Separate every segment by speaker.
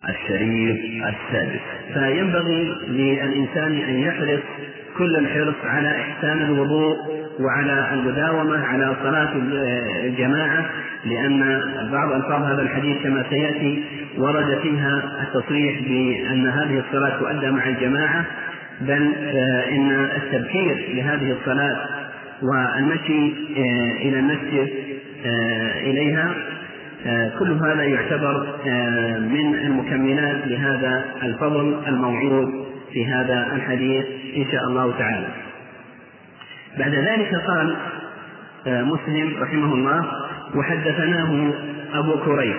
Speaker 1: الشريف السادس. فينبغي للإنسان أن يحرص كل الحرص على إحسان الوضوء وعلى المداومة على صلاة الجماعة، لأن بعض ألفاظ هذا الحديث كما سيأتي ورد فيها التصريح بأن هذه الصلاة تؤدى مع الجماعة، بل إن التبكير لهذه الصلاة والمشي إلى المسجد إليها كل هذا يعتبر من المكملات لهذا الفضل الموعود في هذا الحديث إن شاء الله تعالى. بعد ذلك قال مسلم رحمه الله: وحدثناه أبو كريب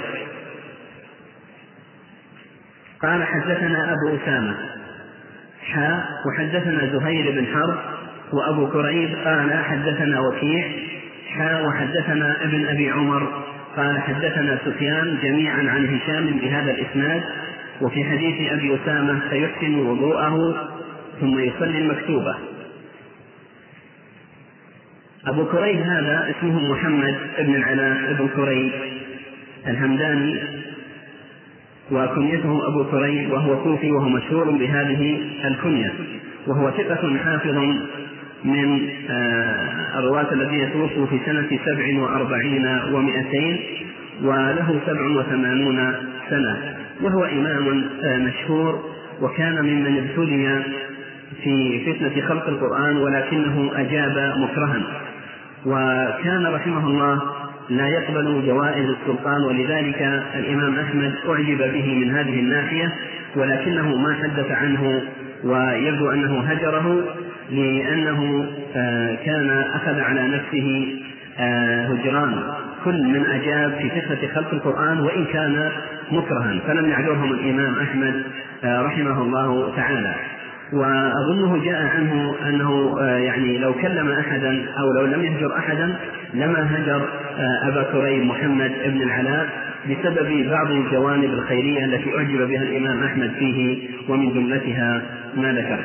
Speaker 1: قال حدثنا أبو أسامة وحدثنا زهير بن حرب، وأبو كريب قال حدثنا وكيع وحدثنا ابن أبي عمر قال حدثنا سفيان جميعا عن هشام بهذا الإسناد. وفي حديث أبي أسامة: فيحسن وضوءه ثم يصلي المكتوبة. أبو كريب هذا اسمه محمد بن العلاء بن كريب الهمداني، وكنيته أبو كريب، وهو كوفي وهو مشهور بهذه الكنية، وهو ثقة حافظ من الرواة الذين توفوا في سنة 47 و200، وله 87 سنة، وهو إمام مشهور، وكان ممن ابتلي في فتنة خلق القرآن ولكنه أجاب مكرها، وكان رحمه الله لا يقبل جوائز السلطان، ولذلك الإمام أحمد أعجب به من هذه الناحية، ولكنه ما حدث عنه، ويبدو أنه هجره لأنه كان أخذ على نفسه هجران كل من أجاب في فتنة خلق القرآن وإن كان مكرها، فلم يعذرهم الإمام أحمد رحمه الله تعالى. وأظنه جاء عنه أنه يعني لو كلم أحدا أو لو لم يهجر أحدا لما هجر أبا كريب محمد بن العلاء بسبب بعض الجوانب الخيرية التي أعجب بها الإمام أحمد فيه، ومن جملتها ما ذكر.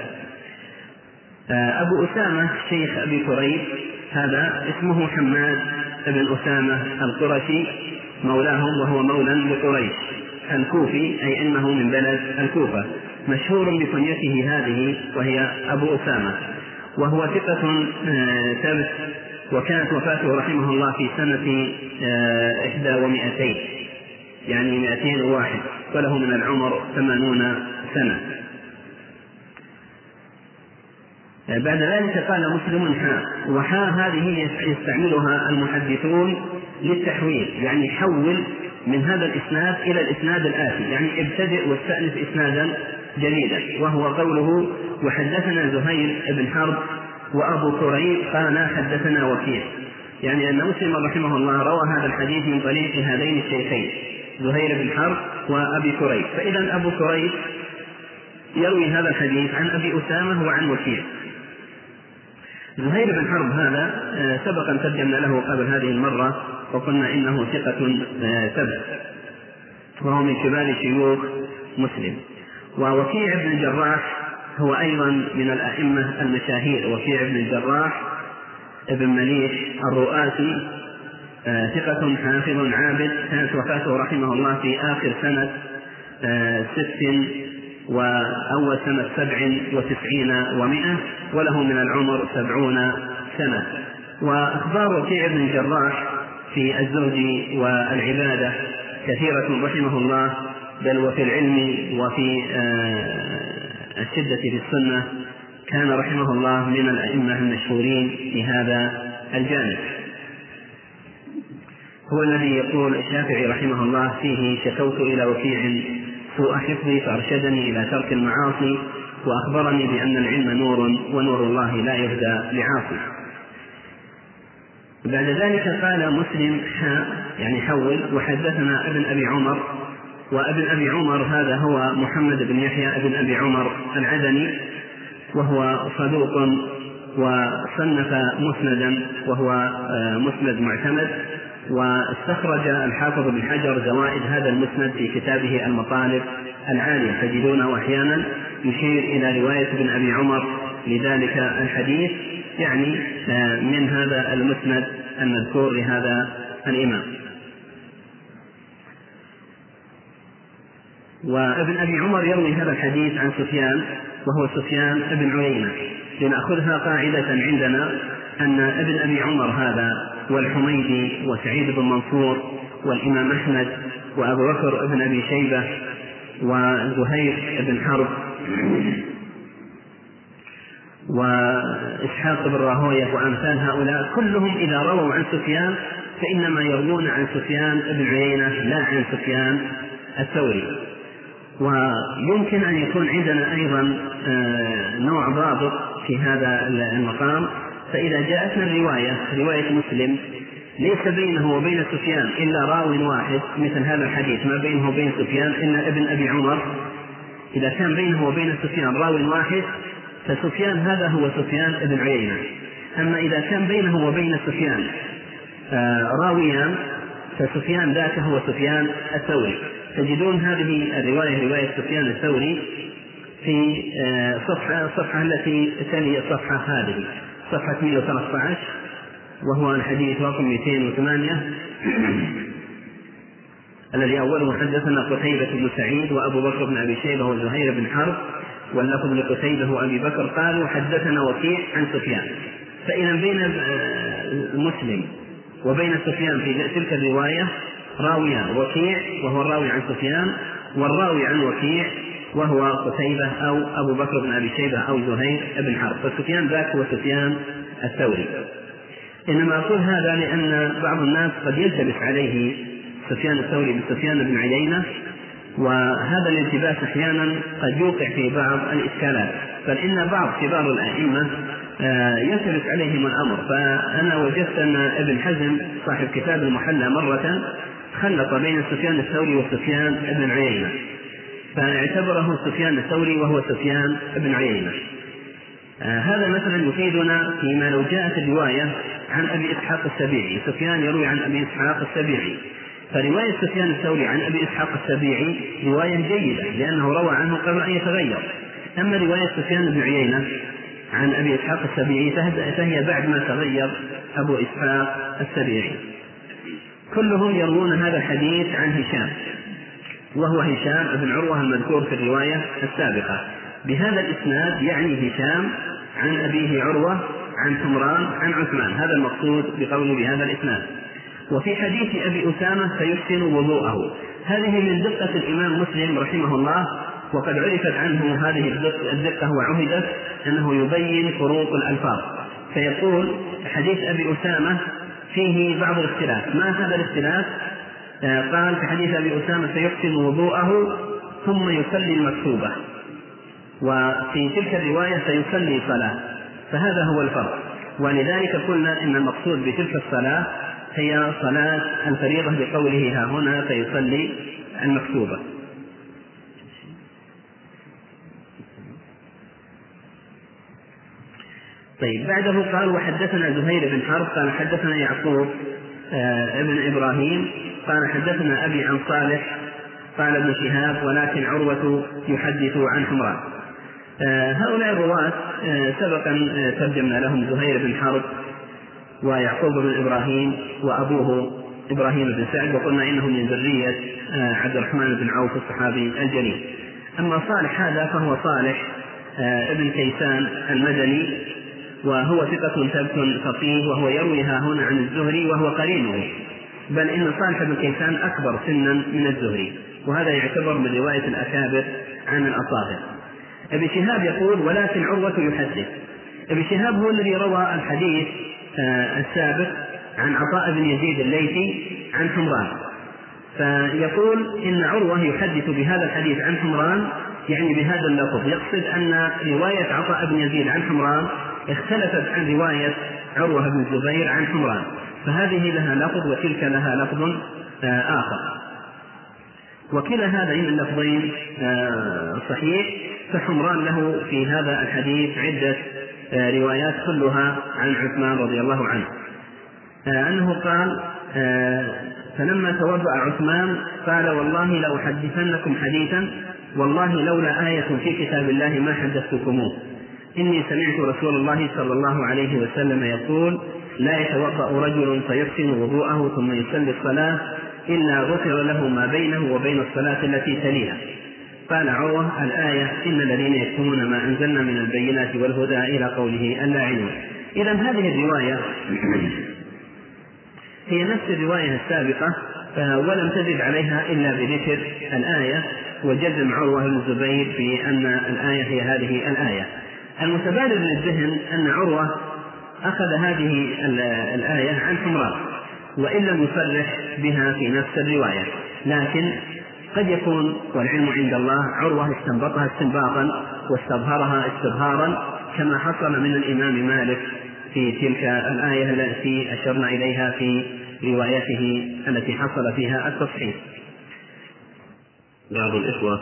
Speaker 1: أبو أسامة شيخ أبي كريب هذا اسمه حماد بن أسامة القرشي مولاهم، وهو مولى لقريش الكوفي، أي أنه من بلد الكوفة، مشهور بكنيته هذه وهي أبو أسامة، وهو ثقة ثابت، وكانت وفاته رحمه الله في سنة 21 يعني 201، وله من العمر 80 سنة. بعد ذلك قال مسلم وحاء هذه يستعملها المحدثون للتحويل، يعني حول من هذا الإسناد إلى الإسناد الآتي، يعني ابتدئ واستأنف إسنادا جديدا، وهو قوله: وحدثنا زهير بن حرب وأبو كريب قال حدثنا وكيع، يعني أن مسلم رحمه الله روى هذا الحديث من طريق هذين الشيخين زهير بن حرب وأبي كريب، فإذا أبو كريب يروي هذا الحديث عن أبي أسامة وعن وكيع. زهير بن حرب هذا سبقا ترجمنا له قبل هذه المرة وقلنا إنه ثقة ثبت، وهو من كبار شيوخ مسلم. ووكيع بن الجراح هو أيضا من الأئمة المشاهير، وكيع بن الجراح ابن مليح الرؤاسي ثقة حافظ عابد، كانت وفاته رحمه الله في آخر سنة 6 وأول سنة 97 و100، وله من العمر 70 سنة. وأخبار وكيع بن الجراح في الزهد والعبادة كثيرة رحمه الله، بل وفي العلم وفي الشدة في السنة كان رحمه الله من الأئمة المشهورين في هذا الجانب. هو الذي يقول الشافعي رحمه الله فيه: شكوت إلى وكيع سوء حفظي فأرشدني إلى ترك المعاصي، وأخبرني بأن العلم نور ونور الله لا يهدى لعاصي. بعد ذلك قال مسلم يعني حول: وحدثنا ابن أبي عمر، وابن أبي عمر هذا هو محمد بن يحيى ابن أبي عمر العدني، وهو صدوق وصنف مسندا وهو مسند معتمد، واستخرج الحافظ بن حجر زوائد هذا المسند في كتابه المطالب العالية، تجدونه أحيانا يشير إلى رواية ابن أبي عمر لذلك الحديث، يعني من هذا المسند المذكور لهذا الإمام. وابن أبي عمر يروي هذا الحديث عن سفيان وهو سفيان بن عيينة. لنأخذها قاعدة عندنا أن ابن أبي عمر هذا والحميدي وسعيد بن منصور والإمام أحمد وأبو بكر بن أبي شيبة وزهير بن حرب وإسحاق بن راهوية وأمثال هؤلاء كلهم إذا رووا عن سفيان فإنما يروون عن سفيان بن عيينة لا عن سفيان الثوري. ويمكن أن يكون عندنا أيضا نوع ضابط في هذا المقام. فإذا جاءتنا رواية مسلم ليس بينه وبين سفيان إلا راو واحد مثل هذا الحديث ما بينه وبين سفيان إلا ابن أبي عمر، إذا كان بينه وبين سفيان راو واحد فسفيان هذا هو سفيان بن عيينة. أما إذا كان بينه وبين سفيان راويان فسفيان ذاك هو سفيان الثوري. تجدون هذه الرواية رواية سفيان الثوري في صفحة التي تلي الصفحة هذه، صفحة 113، وهو الحديث رقم 208 الذي أوله حدثنا قتيبة بن سعيد وأبو بكر بن أبي شيبة وزهير بن حرب واللفظ لقتيبة وأبي بكر قالوا حدثنا وكيع عن سفيان. فإذا بين مسلم وبين سفيان في تلك الرواية راويان، وكيع وهو الراوي عن سفيان، والراوي عن وكيع وهو قتيبة أو أبو بكر بن أبي شيبة أو زهير بن حرب. فسفيان ذاك هو سفيان الثوري. إنما أقول هذا لأن بعض الناس قد يلتبس عليه سفيان الثوري بسفيان بن عيينة، وهذا الالتباس أحيانا قد يوقع في بعض الإشكالات، بل إن بعض كبار الأئمة يلتبس عليهم الأمر. فأنا وجدت أن ابن حزم صاحب كتاب المحلى مرة خلط بين سفيان الثوري وسفيان بن عيينة، فاعتبره سفيان الثوري وهو سفيان بن عيينة. هذا مثلا يفيدنا فيما لو جاءت الرواية عن أبي إسحاق السبيعي، سفيان يروي عن أبي إسحاق السبيعي، فرواية سفيان الثوري عن أبي إسحاق السبيعي رواية جيدة لأنه روى عنه قبل أن يتغير. أما رواية سفيان بن عيينة عن أبي إسحاق السبيعي فهي بعد ما تغير أبو إسحاق السبيعي. كلهم يروون هذا الحديث عن هشام، وهو هشام بن عروة المذكور في الرواية السابقة بهذا الإسناد، يعني هشام عن أبيه عروة عن حمران عن عثمان، هذا المقصود بقوله بهذا الإسناد. وفي حديث أبي أسامة فيحسن وضوءه، هذه من دقة الإمام مسلم رحمه الله، وقد عرفت عنه هذه الدقة وعهدت أنه يبين فروق الألفاظ. فيقول حديث أبي أسامة فيه بعض الاختلاف. ما هذا الاختلاف؟ قال في حديث أبي أسامة فيحسن وضوءه ثم يصلي المكتوبة، وفي تلك الرواية سيصلي صلاة، فهذا هو الفرق. ولذلك قلنا إن المقصود بتلك الصلاة هي صلاة الفريضة بقوله ها هنا فيصلي المكتوبة. طيب بعده قال وحدثنا زهير بن حرب قال حدثنا يعقوب ابن إبراهيم قال حدثنا أبي عن صالح قال ابن شهاب ولكن عروة يحدث عن حمران. هؤلاء الرواة سبقا ترجمنا لهم زهير بن حرب ويعقوب بن إبراهيم وأبوه إبراهيم بن سعد، وقلنا إنه من ذرية عبد الرحمن بن عوف الصحابي الجليل. أما صالح هذا فهو صالح ابن كيسان المدني، وهو ثقة ثبت فقيه، وهو يرويها هنا عن الزهري وهو قرينه، بل إن صالح بن كيسان أكبر سنا من الزهري، وهذا يعتبر من رواية الأكابر عن الأصاغر. ابن شهاب يقول ولكن عروة يحدث. ابن شهاب هو الذي روى الحديث السابق عن عطاء بن يزيد الليثي عن حمران، فيقول إن عروة يحدث بهذا الحديث عن حمران، يعني بهذا اللفظ، يقصد أن رواية عطاء بن يزيد عن حمران اختلفت عن رواية عروة بن الزبير عن حمران، فهذه لها لفظ وتلك لها لفظ آخر، وكلا هذين اللفظين صحيح. فحمران له في هذا الحديث عدة روايات كلها عن عثمان رضي الله عنه، أنه قال فلما توضأ عثمان قال والله لأحدثنكم حديثا والله لولا آية في كتاب الله ما حدثتكموه، إني سمعت رسول الله صلى الله عليه وسلم يقول لا يتوضأ رجل فيحسن وضوءه ثم يصلي الصلاة إلا غفر له ما بينه وبين الصلاة التي تليها. قال عروة: الآية إن الذين يكتمون ما أنزلنا من البينات والهدى إلى قوله اللاعنون. إذا هذه الرواية هي نفس الرواية السابقة، ولم تزد عليها إلا بذكر الآية وجزم عروة بن الزبير بأن الآية هي هذه الآية. المتبادر للذهن أن عروة أخذ هذه الآية عن حمراء وإن لم يصرح بها في نفس الرواية، لكن قد يكون والعلم عند الله عروة استنبطها استنباطا واستظهرها استظهارا، كما حصل من الإمام مالك في تلك الآية التي أشرنا إليها في روايته التي حصل فيها التصحيح.
Speaker 2: بعض الإخوة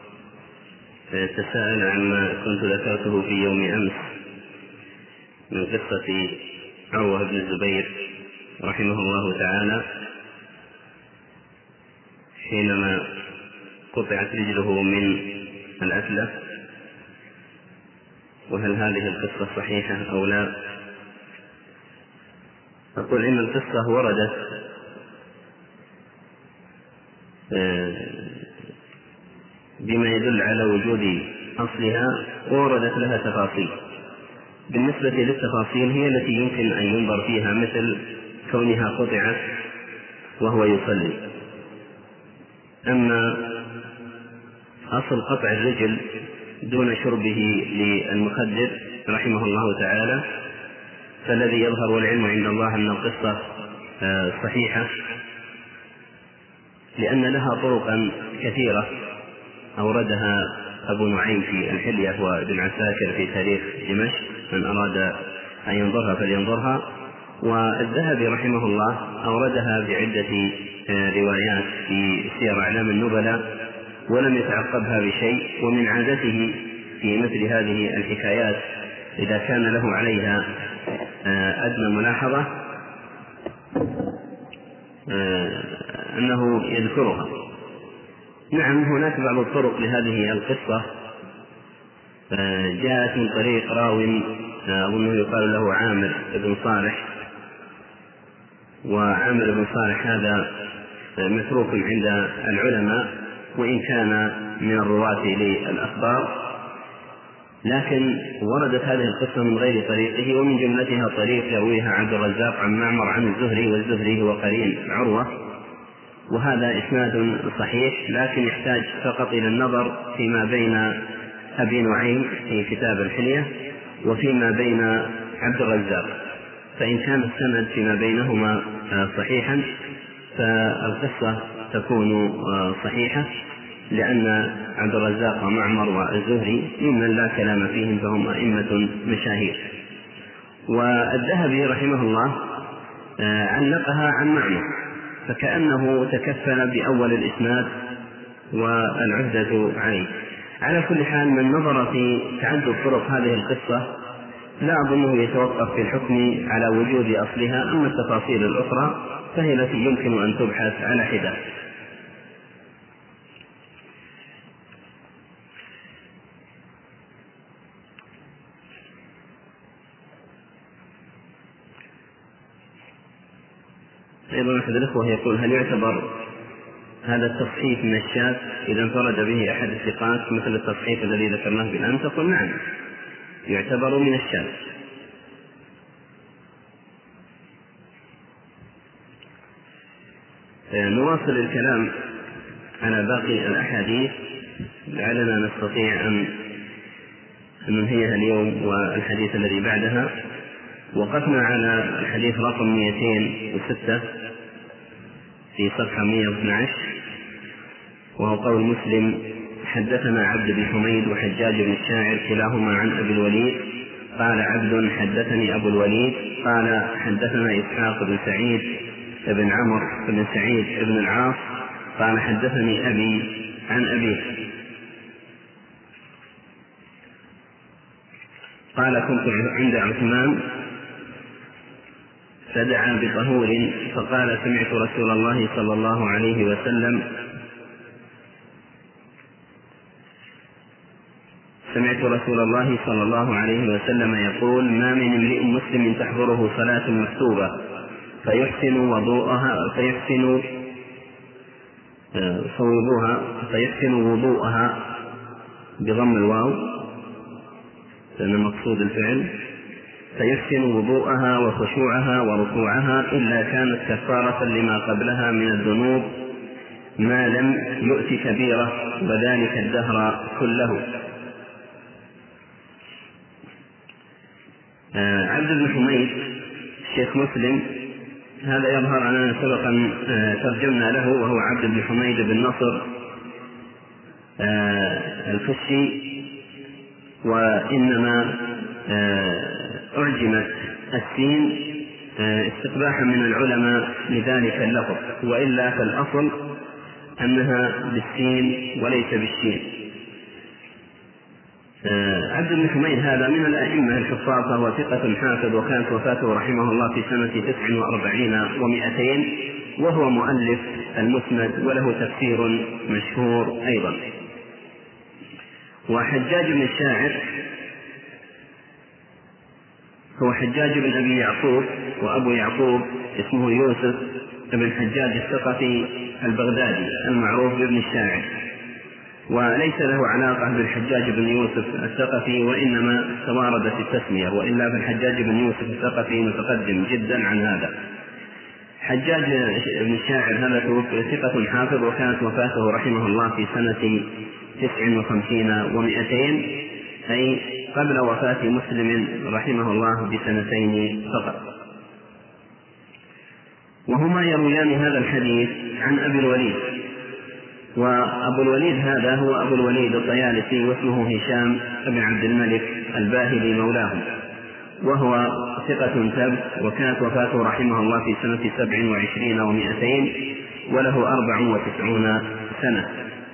Speaker 2: تساءل عما كنت ذكرته في يوم أمس من قصة عروة بن الزبير رحمه الله تعالى حينما قطعت رجله من الأتلة، وهل هذه القصة صحيحة أو لا؟ أقول إن القصة وردت بما يدل على وجود أصلها ووردت لها تفاصيل. بالنسبة للتفاصيل هي التي يمكن أن ينظر فيها، مثل كونها قطعت وهو يصلي. أما أصل قطع الرجل دون شربه للمخدر رحمه الله تعالى فالذي يظهر والعلم عند الله أن القصة صحيحة، لأن لها طرقا كثيرة أوردها أبو نعيم في الحلية وابن عساكر في تاريخ دمشق، من أراد أن ينظرها فلينظرها. والذهبي رحمه الله أوردها بعدة روايات في سير أعلام النبلاء ولم يتعقبها بشيء. ومن عادته في مثل هذه الحكايات إذا كان له عليها أدنى ملاحظة أنه يذكرها. نعم، هناك بعض الطرق لهذه القصة جاءت من طريق راو أظنه يقال له عامر بن صالح، وعامر بن صالح هذا متروك عند العلماء وإن كان من الرواة للأخبار، لكن وردت هذه القصة من غير طريقه، ومن جملتها طريق يرويها عبد الرزاق عن معمر عن الزهري، والزهري هو قرين عروة، وهذا إسناد صحيح، لكن يحتاج فقط إلى النظر فيما بين أبي نعيم في كتاب الحلية وفيما بين عبد الرزاق، فإن كان السند فيما بينهما صحيحا فالقصة تكون صحيحة، لأن عبد الرزاق ومعمر والزهري ممن لا كلام فيهم فهم أئمة مشاهير. والذهبي رحمه الله علقها عن معمر، فكأنه تكفل بأول الإسناد والعهدة عليه. على كل حال، من نظر في تعدد طرق هذه القصة لا أظنه يتوقف في الحكم على وجود أصلها، أما التفاصيل الأخرى فهي التي يمكن أن تبحث على حدة. أيضا أحد الأخوة يقول: هل يعتبر هذا التصحيف من الشاذ إذا انفرد به أحد الثقات مثل التصحيف الذي ذكرناه بالأمس؟ تقول: نعم، يعتبر من الشاذ. نواصل الكلام على باقي الأحاديث لعلنا نستطيع أن ننهيها اليوم والحديث الذي بعدها. وقفنا على الحديث رقم 206 في صفحة 112، وهو قول مسلم: حدثنا عبد بن حميد وحجاج بن الشاعر كلاهما عن أبي الوليد قال عبد حدثني أبو الوليد قال حدثنا إسحاق بن سعيد بن عمرو بن سعيد بن العاص قال حدثني أبي عن أبيه قال: كنت عند عثمان فدعا بطهور فقال: سمعت رسول الله صلى الله عليه وسلم يقول: ما من امرئ مسلم تحضره صلاة مكتوبة فيحسن صوبوها فيحسن وضوءها بضم الواو لأن مقصود الفعل، فيحسن وضوءها وخشوعها وركوعها إلا كانت كفارة لما قبلها من الذنوب ما لم يؤت كبيرة وذلك الدهر كله. عبد بن حميد الشيخ مسلم هذا يظهر أننا سبقا ترجمنا له، وهو عبد بن حميد بن نصر الفشي، وإنما أعجمت السين استقباحا من العلماء لذلك اللفظ، وإلا فالأصل أنها بالسين وليس بالشين. عبد بن حميد هذا من الأئمة الحفاظ، فهو ثقة حافظ، وكانت وفاته رحمه الله في سنة 49 و200، وهو مؤلف المسند وله تفسير مشهور أيضا. وحجاج بن الشاعر هو حجاج بن أبي يعقوب، وأبو يعقوب اسمه يوسف بن حجاج الثقفي البغدادي المعروف بابن الشاعر، وليس له علاقة بالحجاج بن يوسف الثقفي، وإنما تواردت التسمية، وإلا فالحجاج بن يوسف الثقفي متقدم جدا عن هذا. حجاج بن الشاعر هذا ثقة حافظ، وكانت وفاته رحمه الله في سنة 59 و200، أي قبل وفاة مسلم رحمه الله ب2 فقط. وهما يرويان هذا الحديث عن أبي الوليد، وأبو الوليد هذا هو أبو الوليد الطيالسي، واسمه هشام بن عبد الملك الباهلي مولاهم، وهو ثقة ثبت، وكانت وفاته رحمه الله في سنة 27 و200، وله 94 سنة.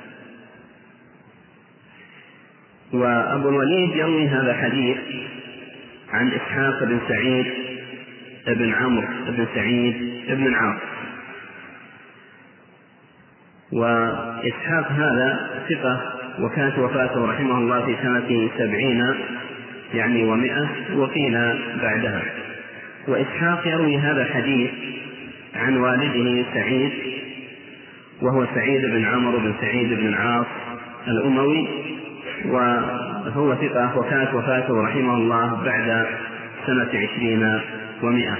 Speaker 2: وأبو الوليد يروي هذا الحديث عن إسحاق بن سعيد بن عمرو بن سعيد بن العاص، وإسحاق هذا ثقة، وكانت وفاته رحمه الله في سنة 70 يعني و100، وقيل بعدها. وإسحاق يروي هذا الحديث عن والده سعيد، وهو سعيد بن عمرو بن سعيد بن العاص الأموي، وهو ثقة، وكانت وفاته رحمه الله بعد سنة 20 و100.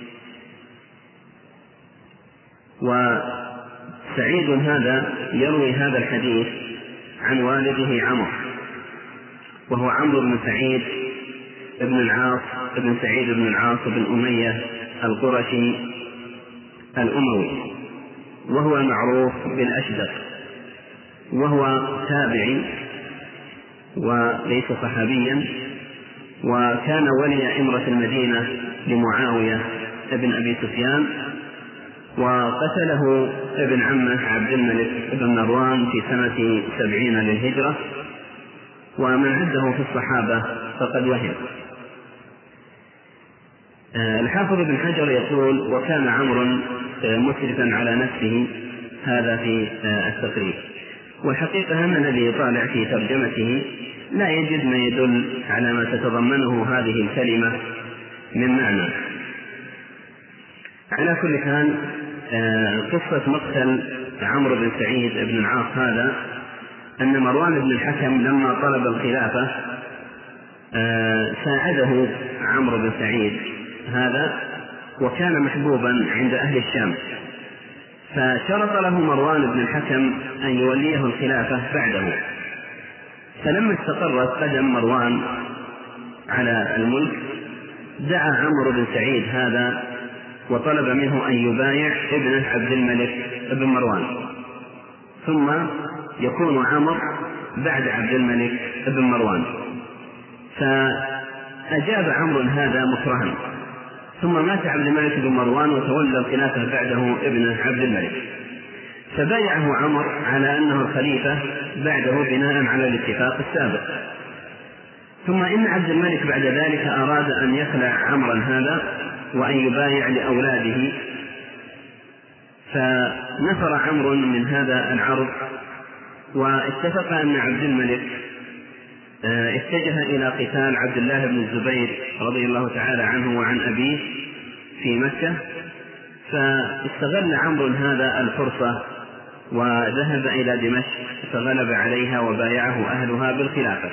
Speaker 2: وسعيد هذا يروي هذا الحديث عن والده عمرو، وهو عمرو بن سعيد بن العاص بن سعيد بن العاص بن أمية القرشي الأموي، وهو المعروف بالأشدق، وهو تابعي وليس صحابيا، وكان ولي إمرة المدينة لمعاوية بن أبي سفيان، وقتله ابن عمه عبد الملك بن مروان في سنة 70 للهجرة، ومن عده في الصحابة فقد وهم. الحافظ بن حجر يقول: وكان عمرو مسرفا على نفسه، هذا في التقريب. والحقيقة أن الذي يطالع في ترجمته لا يجد ما يدل على ما تتضمنه هذه الكلمة من معنى. على كل حال، قصة مقتل عمرو بن سعيد بن العاص هذا أن مروان بن الحكم لما طلب الخلافة ساعده عمرو بن سعيد هذا، وكان محبوبا عند أهل الشام، فشرط له مروان بن الحكم أن يوليه الخلافة بعده. فلما استقرت قدم مروان على الملك دعا عمرو بن سعيد هذا وطلب منه أن يبايع ابنه عبد الملك بن مروان، ثم يكون عمرو بعد عبد الملك بن مروان. فأجاب عمرو هذا مكرها، ثم مات عبد الملك بن مروان وتولى الخلافة بعده ابنه عبد الملك، فبايعه عمرو على أنه الخليفة بعده بناء على الاتفاق السابق. ثم إن عبد الملك بعد ذلك أراد أن يخلع عمرا هذا وأن يبايع لأولاده، فنفر عمرو من هذا العرض، واتفق أن عبد الملك اتجه إلى قتال عبد الله بن الزبير رضي الله تعالى عنه وعن أبيه في مكة، فاستغل عمرو هذا الفرصة
Speaker 1: وذهب إلى دمشق فغلب عليها وبايعه أهلها بالخلافة.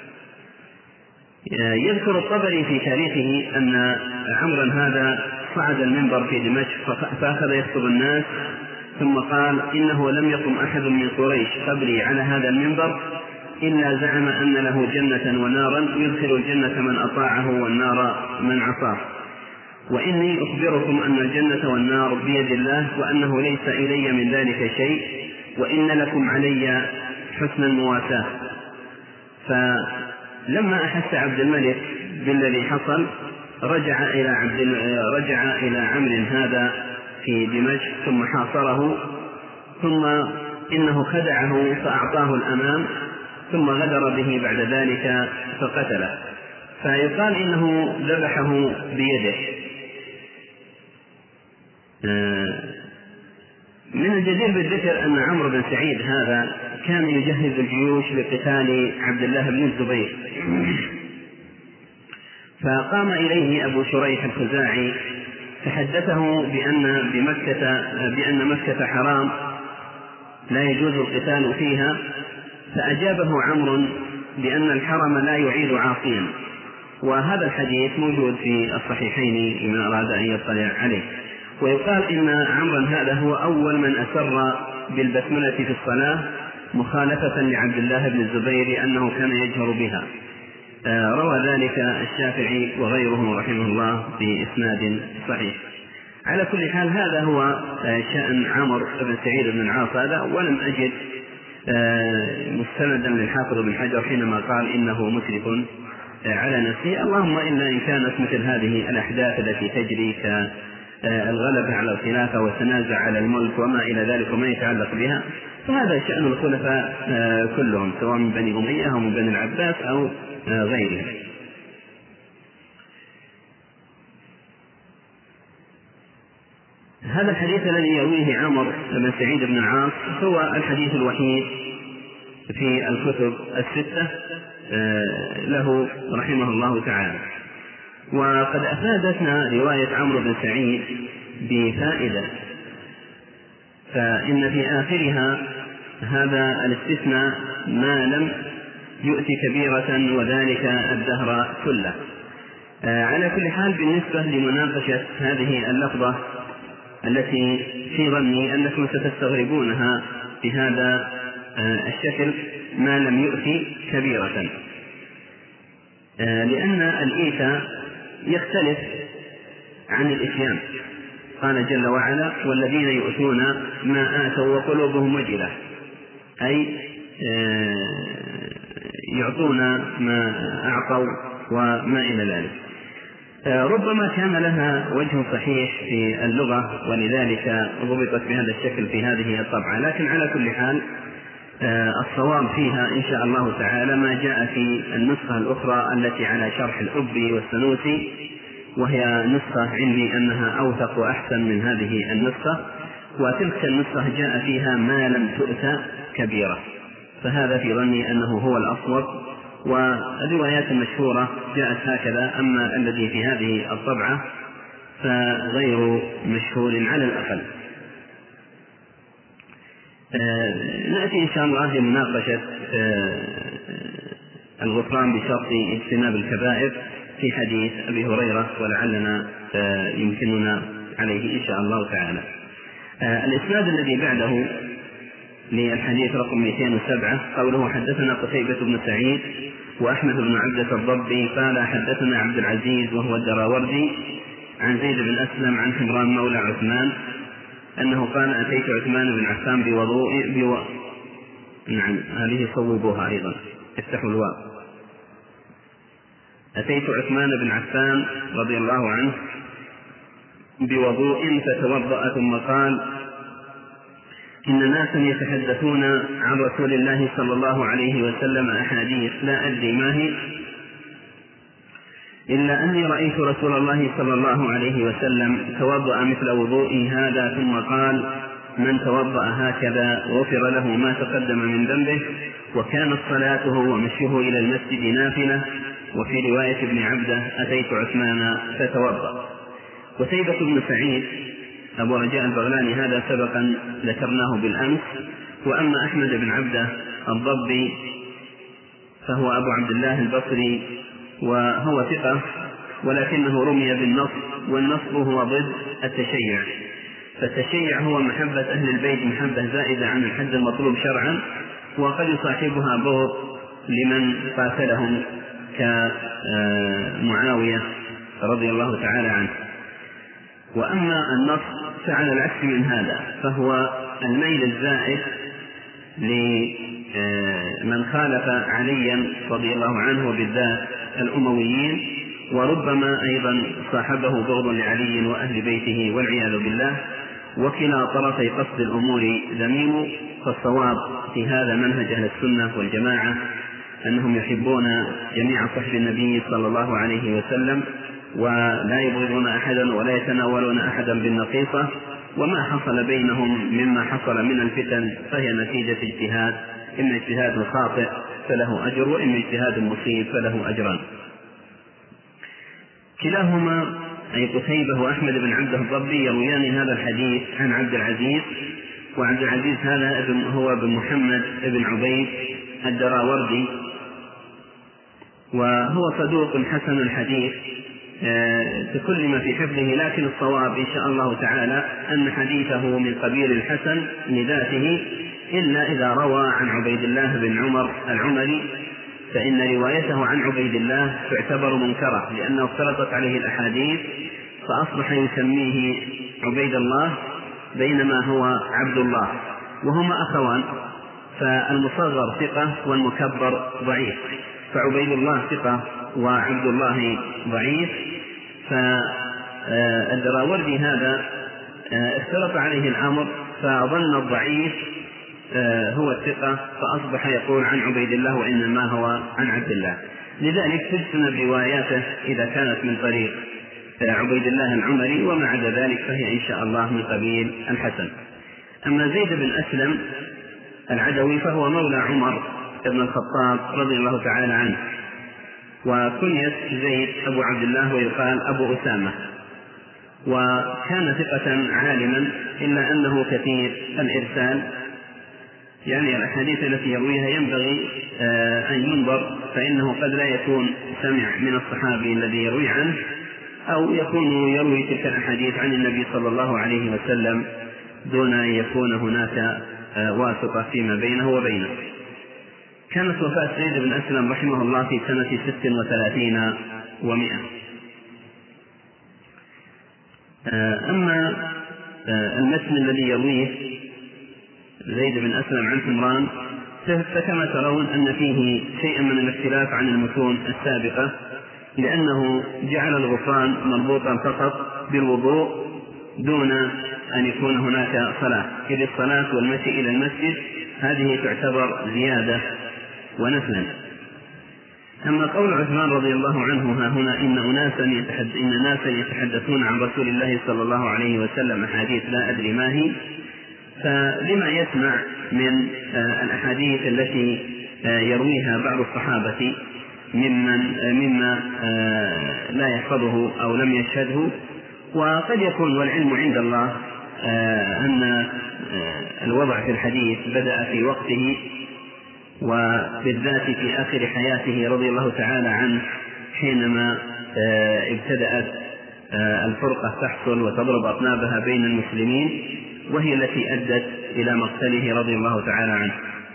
Speaker 1: يذكر الطبري في تاريخه أن عمرا هذا صعد المنبر في دمشق فأخذ يخطب الناس، ثم قال: إنه لم يقم أحد من قريش قبلي على هذا المنبر إلا زعم أن له جنة ونارا يدخل الجنة من أطاعه والنار من عصاه، وإني أخبركم أن الجنة والنار بيد الله، وأنه ليس إلي من ذلك شيء، وإن لكم علي حسن المواساة. فلما أحس عبد الملك بالذي حصل رجع إلى عمرو هذا في دمشق ثم حاصره، ثم إنه خدعه فأعطاه الأمان، ثم غدر به بعد ذلك فقتله، فيقال إنه ذبحه بيده. من الجدير بالذكر أن عمرو بن سعيد هذا كان يجهز الجيوش لقتال عبد الله بن الزبير، فقام إليه أبو شريح الخزاعي فحدثه بأن مكة حرام لا يجوز القتال فيها، فأجابه عمرو بأن الحرم لا يعيد عاصيا، وهذا الحديث موجود في الصحيحين لمن أراد أن يطلع عليه. ويقال إن عمرا هذا هو أول من أسر بالبسملة في الصلاة مخالفة لعبد الله بن الزبير أنه كان يجهر بها. روى ذلك الشافعي وغيره رحمه الله بإسناد صحيح. على كل حال هذا هو شأن عمرو بن سعيد بن العاص هذا، ولم أجد مستندا للحافظ بن حجر حينما قال إنه مشرك على نفسه، اللهم إلا إن كانت مثل هذه الأحداث التي تجري كالغلبة على الخلافة والتنازع على الملك وما إلى ذلك وما يتعلق بها، فهذا شأن الخلفاء كلهم سواء من بني أمية أو من بني العباس أو غيرهم. هذا الحديث الذي يرويه عمرو بن سعيد بن العاص هو الحديث الوحيد في الكتب الستة له رحمه الله تعالى. وقد أفادتنا رواية عمرو بن سعيد بفائدة، فإن في آخرها هذا الاستثناء ما لم يؤتي كبيرة وذلك الدهر كله. على كل حال بالنسبة لمناقشة هذه اللفظة التي في ظني أنكم ستستغربونها بهذا الشكل ما لم يؤتي كبيرة، لأن الإيتاء يختلف عن الإتيان. قال جل وعلا: والذين يؤتون ما آتوا وقلوبهم وجلة، أي يعطون ما أعطوا وما إلى ذلك. ربما كان لها وجه صحيح في اللغة ولذلك ضبطت بهذا الشكل في هذه الطبعة، لكن على كل حال الصواب فيها إن شاء الله تعالى ما جاء في النسخة الأخرى التي على شرح الأبي والسنوسي، وهي نسخة عندي أنها أوثق وأحسن من هذه النسخة، وتلك النسخة جاء فيها ما لم تؤت كبيرة، فهذا في ظني أنه هو الأصوب. والروايات المشهورة جاءت هكذا، أما الذي في هذه الطبعة فغير مشهور على الأقل. نأتي إن شاء الله لمناقشة الغفران بشرط اجتناب الكبائر في حديث أبي هريرة، ولعلنا يمكننا عليه إن شاء الله تعالى. الإسناد الذي بعده للحديث رقم 207 قوله: حدثنا قتيبة بن سعيد وأحمد بن عبدة الضبي قال حدثنا عبد العزيز وهو الدراوردي عن زيد بن أسلم عن حمران مولى عثمان أنه قال: أتيت عثمان بن عفان بوضوء نعم هذه صوبوها أيضا، افتحوا الواو. أتيت عثمان بن عفان رضي الله عنه بوضوء فتوضأ ثم قال: إن ناسا يتحدثون عن رسول الله صلى الله عليه وسلم أحاديث لا أدري ما هي، إلا أني رأيت رسول الله صلى الله عليه وسلم توضأ مثل وضوئي هذا ثم قال: من توضأ هكذا غفر له ما تقدم من ذنبه، وكانت صلاته ومشيه إلى المسجد نافلة. وفي رواية ابن عبده: أتيت عثمان فتوضأ. قتيبة بن سعيد أبو رجاء البغلاني هذا سبقا ذكرناه بالأمس. وأما أحمد بن عبده الضبي فهو أبو عبد الله البصري، وهو ثقة ولكنه رمي بالنصب، والنصب هو ضد التشيع، فالتشيع هو محبة أهل البيت محبة زائدة عن الحد المطلوب شرعا، وقد يصاحبها بغض لمن قاتلهم كمعاوية رضي الله تعالى عنه. وأما النصب فعلى العكس من هذا، فهو الميل الزائد لمن خالف عليا رضي الله عنه بالذات الأمويين، وربما أيضا صاحبه بغض لعلي وأهل بيته والعياذ بالله، وكلا طرفي قصد الأمور ذميم. فالصواب في هذا منهج أهل السنة والجماعة أنهم يحبون جميع صحب النبي صلى الله عليه وسلم، ولا يبغضون أحدا ولا يتناولون أحدا بالنقيصة، وما حصل بينهم مما حصل من الفتن فهي نتيجة اجتهاد، إما اجتهاد خاطئ فله أجر، وإما اجتهاد مصيب فله أجران. كلاهما أي قتيبة وأحمد بن عبده الضبي يرويان هذا الحديث عن عبد العزيز، وعبد العزيز هذا هو بن محمد بن عبيد الدراوردي، وهو صدوق حسن الحديث تكلم في حفظه، لكن الصواب إن شاء الله تعالى أن حديثه من قبيل الحسن لذاته، إلا إذا روى عن عبيد الله بن عمر العمري، فإن روايته عن عبيد الله تعتبر منكرة، لأنه اختلطت عليه الأحاديث فأصبح يسميه عبيد الله بينما هو عبد الله، وهما أخوان، فالمصغر ثقة والمكبر ضعيف، فعبيد الله ثقة وعبد الله ضعيف. فالدراوردي هذا اختلط عليه الأمر فظن الضعيف هو الثقة، فأصبح يقول عن عبيد الله وإنما هو عن عبد الله، لذلك تجتنب رواياته إذا كانت من طريق عبيد الله العمري، وما عدا ذلك فهي إن شاء الله من قبيل الحسن. أما زيد بن أسلم العدوي فهو مولى عمر بن الخطاب رضي الله تعالى عنه، وكنية زيد أبو عبد الله ويقال أبو أسامة، وكان ثقة عالما إلا أنه كثير الإرسال، يعني الأحاديث التي يرويها ينبغي أن ينظر، فإنه قد لا يكون سمع من الصحابي الذي يروي عنه، أو يكون يروي تلك الأحاديث عن النبي صلى الله عليه وسلم دون أن يكون هناك واسطة فيما بينه وبينه. كانت وفاة زيد بن أسلم رحمه الله في سنة 36 و100. أما المتن الذي يرويه زيد بن أسلم عن حمران فكما ترون أن فيه شيئا من الاختلاف عن المتون السابقة، لأنه جعل الغفران مربوطا فقط بالوضوء دون أن يكون هناك صلاة، إذ الصلاة والمشي إلى المسجد هذه تعتبر زيادة ونفلا. أما قول عثمان رضي الله عنه ها هنا إن ناسا يتحدثون عن رسول الله صلى الله عليه وسلم أحاديث لا أدري ما هي، فلما يسمع من الأحاديث التي يرويها بعض الصحابة مما لا يحفظه أو لم يشهده، وقد يكون والعلم عند الله أن الوضع في الحديث بدأ في وقته، وبالذات في آخر حياته رضي الله تعالى عنه، حينما ابتدأت الفرقة تحصل وتضرب أطنابها بين المسلمين، وهي التي أدت إلى مقتله رضي الله تعالى عنه.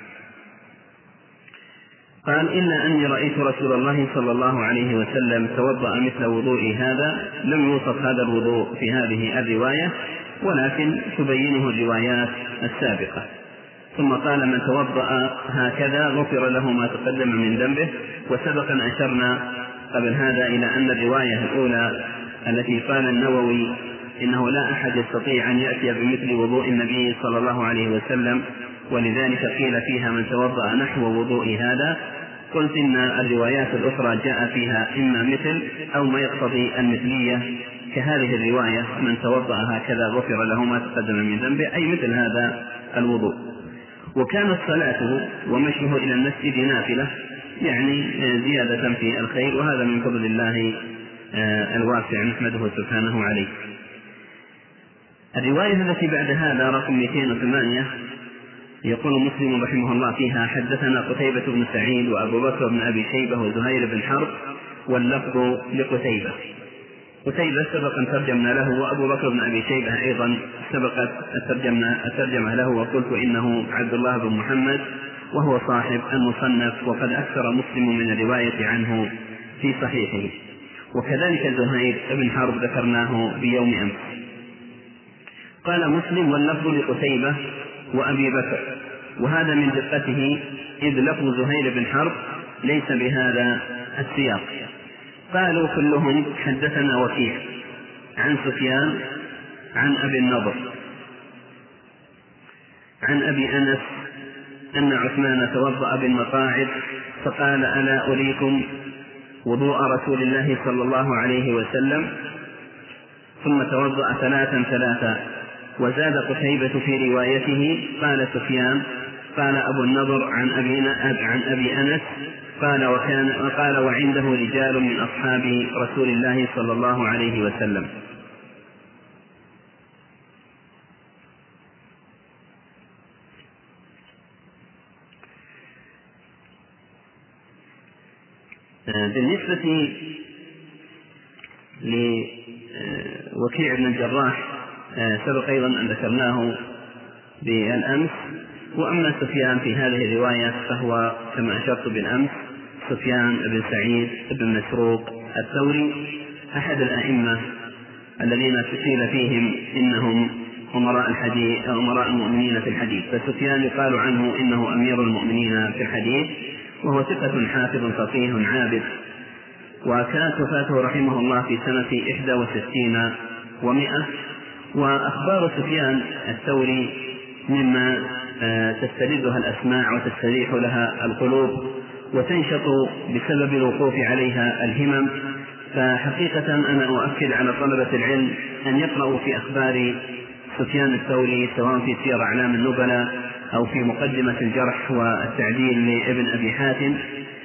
Speaker 1: قال إلا أني رأيت رسول الله صلى الله عليه وسلم توضأ مثل وضوئي هذا. لم يوصف هذا الوضوء في هذه الرواية، ولكن تبينه الروايات السابقة. ثم قال من توضأ هكذا غفر له ما تقدم من ذنبه. وسبق أن أشرنا قبل هذا إلى أن الرواية الأولى التي قال النووي إنه لا أحد يستطيع أن يأتي بمثل وضوء النبي صلى الله عليه وسلم، ولذلك قيل فيها من توضأ نحو وضوء هذا. قلت إن الروايات الأخرى جاء فيها إما مثل أو ما يقتضي المثلية، كهذه الرواية من توضأ هكذا غفر له ما تقدم من ذنبه، أي مثل هذا الوضوء. وكانت صلاته ومشيه إلى المسجد نافلة، يعني زيادة في الخير، وهذا من فضل الله الواسع نحمده سبحانه عليه. الرواية التي بعد هذا رقم 208 يقول مسلم رحمه الله فيها: حدثنا قتيبة بن سعيد وأبو بكر بن أبي شيبة وزهير بن حرب، واللفظ لقتيبة. قتيبة سبق أن ترجمنا له، وأبو بكر بن أبي شيبة أيضا سبقت الترجمة له، وقلت إنه عبد الله بن محمد وهو صاحب المصنف، وقد أكثر مسلم من الرواية عنه في صحيحه. وكذلك زهير بن حرب ذكرناه بيوم أمس. قال مسلم: واللفظ لقتيبة وأبي بكر، وهذا من دقته، إذ لفظ زهير بن حرب ليس بهذا السياق. قالوا كلهم: حدثنا وكيع عن سفيان عن أبي النضر عن أبي أنس أن عثمان توضأ بالمقاعد فقال: ألا أريكم وضوء رسول الله صلى الله عليه وسلم؟ ثم توضأ 3 وزاد قتيبة في روايته: قال سفيان قال أبو النضر عن أبي أنس قال وعنده رجال من أصحاب رسول الله صلى الله عليه وسلم. بالنسبة لوكيع بن الجراح سبق أيضا أن ذكرناه بالأمس. وأما سفيان في هذه الرواية فهو كما أشرت بالأمس سفيان بن سعيد بن مسروق الثوري، أحد الأئمة الذين قيل فيهم إنهم أمراء المؤمنين في الحديث. فسفيان يقال عنه إنه أمير المؤمنين في الحديث، وهو ثقة حافظ فقيه عابد. وكانت وفاته رحمه الله في سنة 61 و100. وأخبار سفيان الثوري مما تستردها الأسماع وتستريح لها القلوب وتنشط بسبب الوقوف عليها الهمم. فحقيقة أنا أؤكد على طلبة العلم أن يقرأوا في أخبار سفيان الثوري، سواء في سير أعلام النبلاء أو في مقدمة الجرح والتعديل لابن أبي حاتم.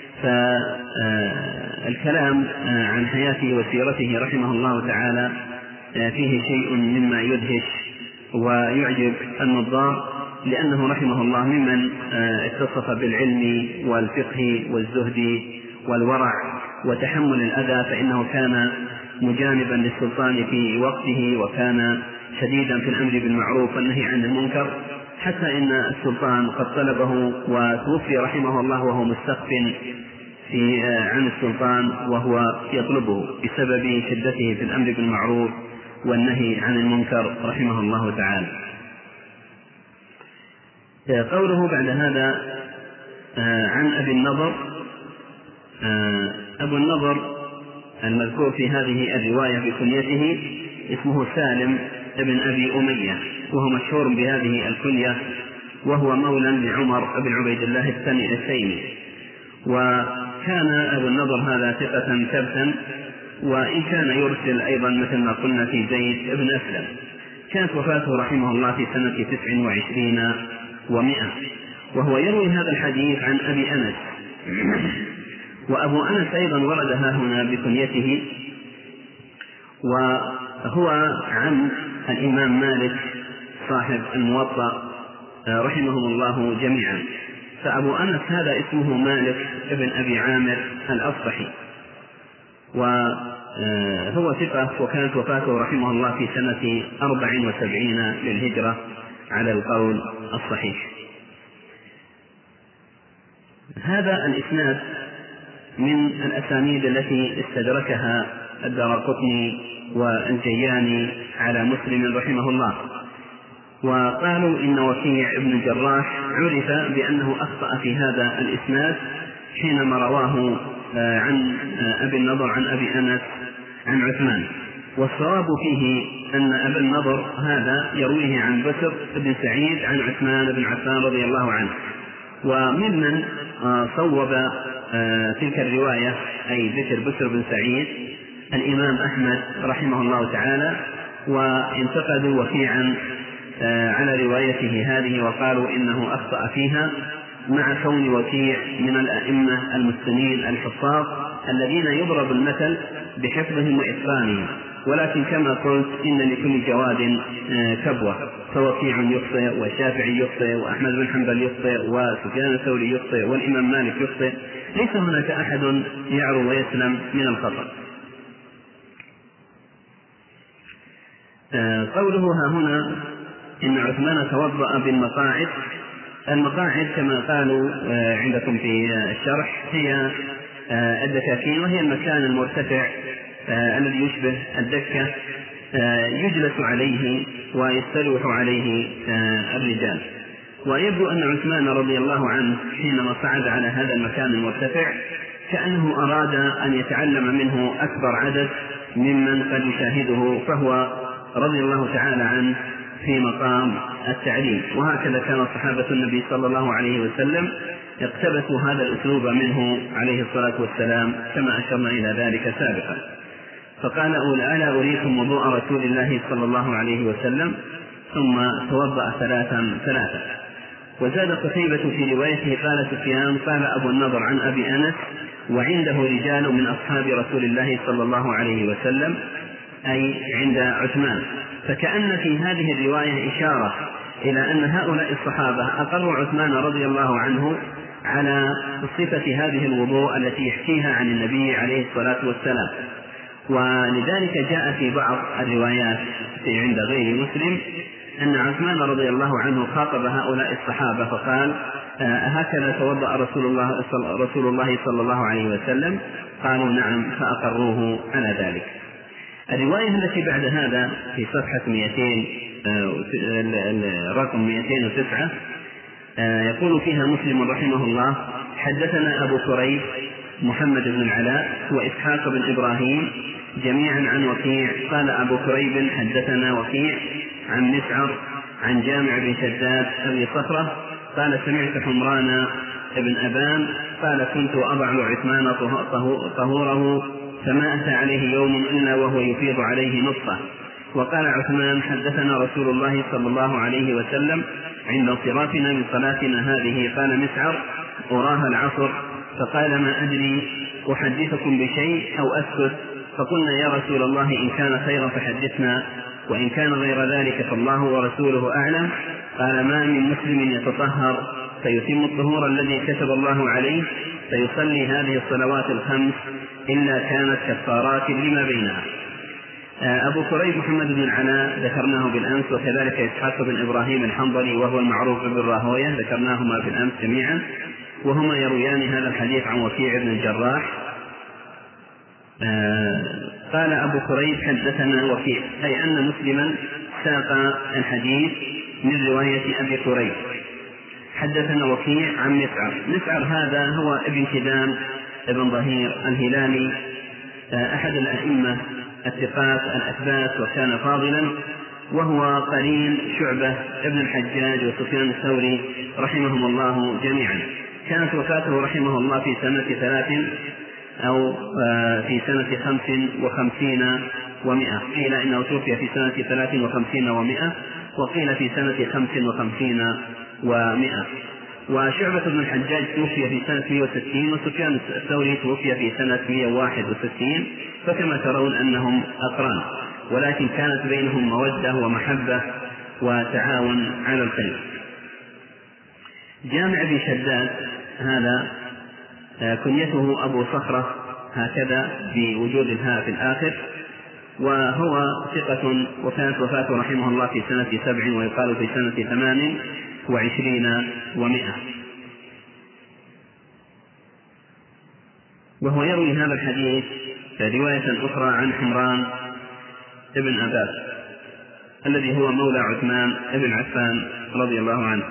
Speaker 1: فالكلام عن حياته وسيرته رحمه الله تعالى فيه شيء مما يدهش ويعجب النظار، لأنه رحمه الله ممن اتصف بالعلم والفقه والزهد والورع وتحمل الأذى، فإنه كان مجانبا للسلطان في وقته، وكان شديدا في الأمر بالمعروف والنهي عن المنكر، حتى إن السلطان قد طلبه وتوفي رحمه الله وهو مستخف عن السلطان وهو يطلبه بسبب شدته في الأمر بالمعروف والنهي عن المنكر رحمه الله تعالى. قوله بعد هذا عن أبي النضر: أبو النضر المذكور في هذه الرواية بكنيته اسمه سالم ابن أبي أمية، وهو مشهور بهذه الكنية، وهو مولى لعمر بن عبيد الله التيمي. وكان أبو النضر هذا ثقة ثبتا، وإن كان يرسل أيضا مثل ما قلنا في زيد بن أسلم. كانت وفاته رحمه الله في سنة 29 و100، وهو يروي هذا الحديث عن أبي أنس. وأبو أنس أيضا وردها هنا بكنيته، وهو عم الإمام مالك صاحب الموطأ رحمهم الله جميعا. فأبو أنس هذا اسمه مالك ابن أبي عامر الأصبحي، وهو ثقة، وكانت وفاته رحمه الله في سنة 74 للهجرة على القول الصحيح. هذا الإسناد من الأسانيد التي استدركها الدارقطني والجياني على مسلم رحمه الله. وقالوا إن وكيع بن الجراح عرف بأنه أخطأ في هذا الإسناد حينما رواه عن أبي النضر عن أبي أنس عن عثمان. والصواب فيه أن أبا النضر هذا يرويه عن بسر بن سعيد عن عثمان بن عفان رضي الله عنه. وممن صوب تلك الرواية أي ذكر بسر بن سعيد الإمام أحمد رحمه الله تعالى، وانتقدوا وكيعا على روايته هذه وقالوا إنه أخطأ فيها، مع كون وكيع من الأئمة المتقنين الحفاظ الذين يضرب المثل بحفظهم وإتقانهم، ولكن كما قلت إن لكل جواد كبوة، فوكيع يخطئ والشافعي يخطئ وأحمد بن حنبل يخطئ وسفيان الثوري يخطئ والإمام مالك يخطئ، ليس هناك أحد يعرو ويسلم من الخطأ. قوله ها هنا إن عثمان توضأ بالمقاعد، المقاعد كما قالوا عندكم في الشرح هي الدكاكين، وهي المكان المرتفع الذي يشبه الدكة يجلس عليه ويستلوح عليه الرجال. ويبدو أن عثمان رضي الله عنه حينما صعد على هذا المكان المرتفع كأنه أراد أن يتعلم منه أكبر عدد ممن قد يشاهده، فهو رضي الله تعالى عنه في مقام التعليم. وهكذا كان صحابة النبي صلى الله عليه وسلم اقتبسوا هذا الأسلوب منه عليه الصلاة والسلام كما أشرنا إلى ذلك سابقا. فقال ألا أريكم وضوء رسول الله صلى الله عليه وسلم، ثم توضأ ثلاثا. وزاد قتيبة في روايته قال سفيان قال أبو النضر عن أبي أنس وعنده رجال من أصحاب رسول الله صلى الله عليه وسلم، أي عند عثمان. فكأن في هذه الرواية إشارة إلى أن هؤلاء الصحابة أقروا عثمان رضي الله عنه على صفة هذه الوضوء التي يحكيها عن النبي عليه الصلاة والسلام. ولذلك جاء في بعض الروايات عند غير مسلم أن عثمان رضي الله عنه خاطب هؤلاء الصحابة فقال هكذا توضأ رسول الله صلى الله عليه وسلم؟ قالوا نعم، فأقروه على ذلك. الرواية التي بعد هذا في صفحة 200 رقم 209 يقول فيها مسلم رحمه الله حدثنا أبو كريب محمد بن العلاء وإسحاق بن إبراهيم جميعا عن وكيع. قال أبو كريب حدثنا وكيع عن مسعر عن جامع بن شداد أبي صخرة قال سمعت حمران بن أبان قال كنت أضع عثمان طهوره فما أتى عليه يوم إلا وهو يفيض عليه نصفه. وقال عثمان حدثنا رسول الله صلى الله عليه وسلم عند انصرافنا من صلاتنا هذه. قال مسعر أراها العصر، فقال ما أدري أحدثكم بشيء أو أسكت؟ فقلنا يا رسول الله إن كان خيرا فحدثنا، وإن كان غير ذلك فالله ورسوله أعلم. قال ما من مسلم يتطهر فيتم الطهور الذي كتب الله عليه فيصلي هذه الصلوات الخمس إلا كانت كفارات لما بينها. أبو كريب محمد بن العلاء ذكرناه بالأمس، وكذلك إسحاق بن إبراهيم الحنظلي وهو المعروف بالراهوية ذكرناهما بالأمس جميعا، وهما يرويان هذا الحديث عن وكيع بن الجراح. قال أبو كريب حدثنا وكيع، أي أن مسلما ساق الحديث من رواية أبي كريب. حدثنا وكيع عن مسعر هذا هو ابن كدام ابن ظهير الهلالي، أحد الأئمة الثقات الأثبات، وكان فاضلا، وهو قرين شعبة ابن الحجاج وسفيان الثوري رحمهم الله جميعا. كانت وفاته رحمه الله في سنة 3 أو في سنة 55 و100، قيل إنه توفي في سنة 53 و100، وقيل في سنة 55 و100. وشعبة بن الحجاج توفي في سنة 160، وسفيان الثوري توفي في سنة 161، فكما ترون أنهم أقران، ولكن كانت بينهم مودة ومحبة وتعاون على الخير. جامع بن شداد هذا كنيته أبو صخرة هكذا بوجود الهاء في الآخر، وهو ثقة، وكانت وفاته رحمه الله في سنة 7 ويقال في سنة 28 و100. وهو يروي هذا الحديث رواية أخرى عن حمران ابن أبان الذي هو مولى عثمان ابن عفان رضي الله عنه.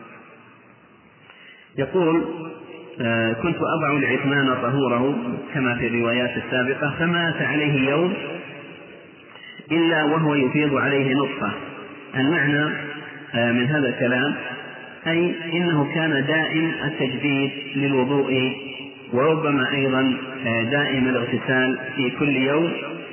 Speaker 1: يقول كنت أضع لعثمان طهوره كما في الروايات السابقة فما أتى عليه يوم إلا وهو يفيض عليه نصفه. المعنى من هذا الكلام أي إنه كان دائم التجديد للوضوء، وربما أيضا دائم الاغتسال في كل يوم،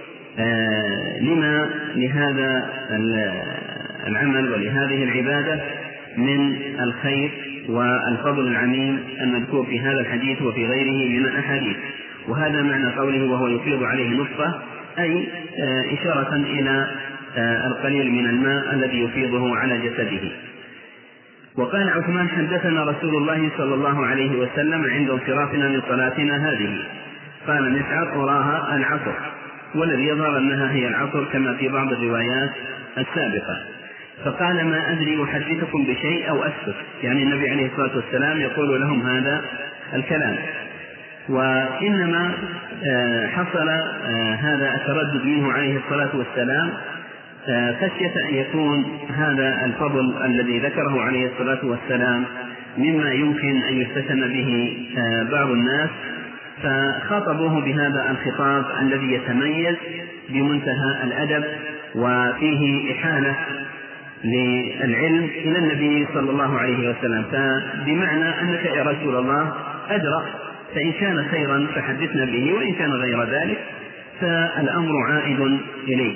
Speaker 1: لما لهذا العمل ولهذه العبادة من الخير والفضل العميم المذكور في هذا الحديث وفي غيره من الأحاديث. وهذا معنى قوله وهو يفيض عليه نصفه، أي إشارة إلى القليل من الماء الذي يفيضه على جسده. وقال عثمان: حدثنا رسول الله صلى الله عليه وسلم عند انصرافنا من صلاتنا هذه. قال مسعر: أراها العصر، والذي يظهر أنها هي العصر كما في بعض الروايات السابقة. فقال: ما أدري أحدثكم بشيء أو أسكت، يعني النبي عليه الصلاة والسلام يقول لهم هذا الكلام. وإنما حصل هذا التردد منه عليه الصلاة والسلام خشية أن يكون هذا الفضل الذي ذكره عليه الصلاة والسلام مما يمكن أن يفتتن به بعض الناس، فخاطبوه بهذا الخطاب الذي يتميز بمنتهى الأدب وفيه إحالة للعلم إلى النبي صلى الله عليه وسلم. فبمعنى أنك يا رسول الله أدرى، فإن كان خيرا فحدثنا به، وإن كان غير ذلك فالأمر عائد إليك.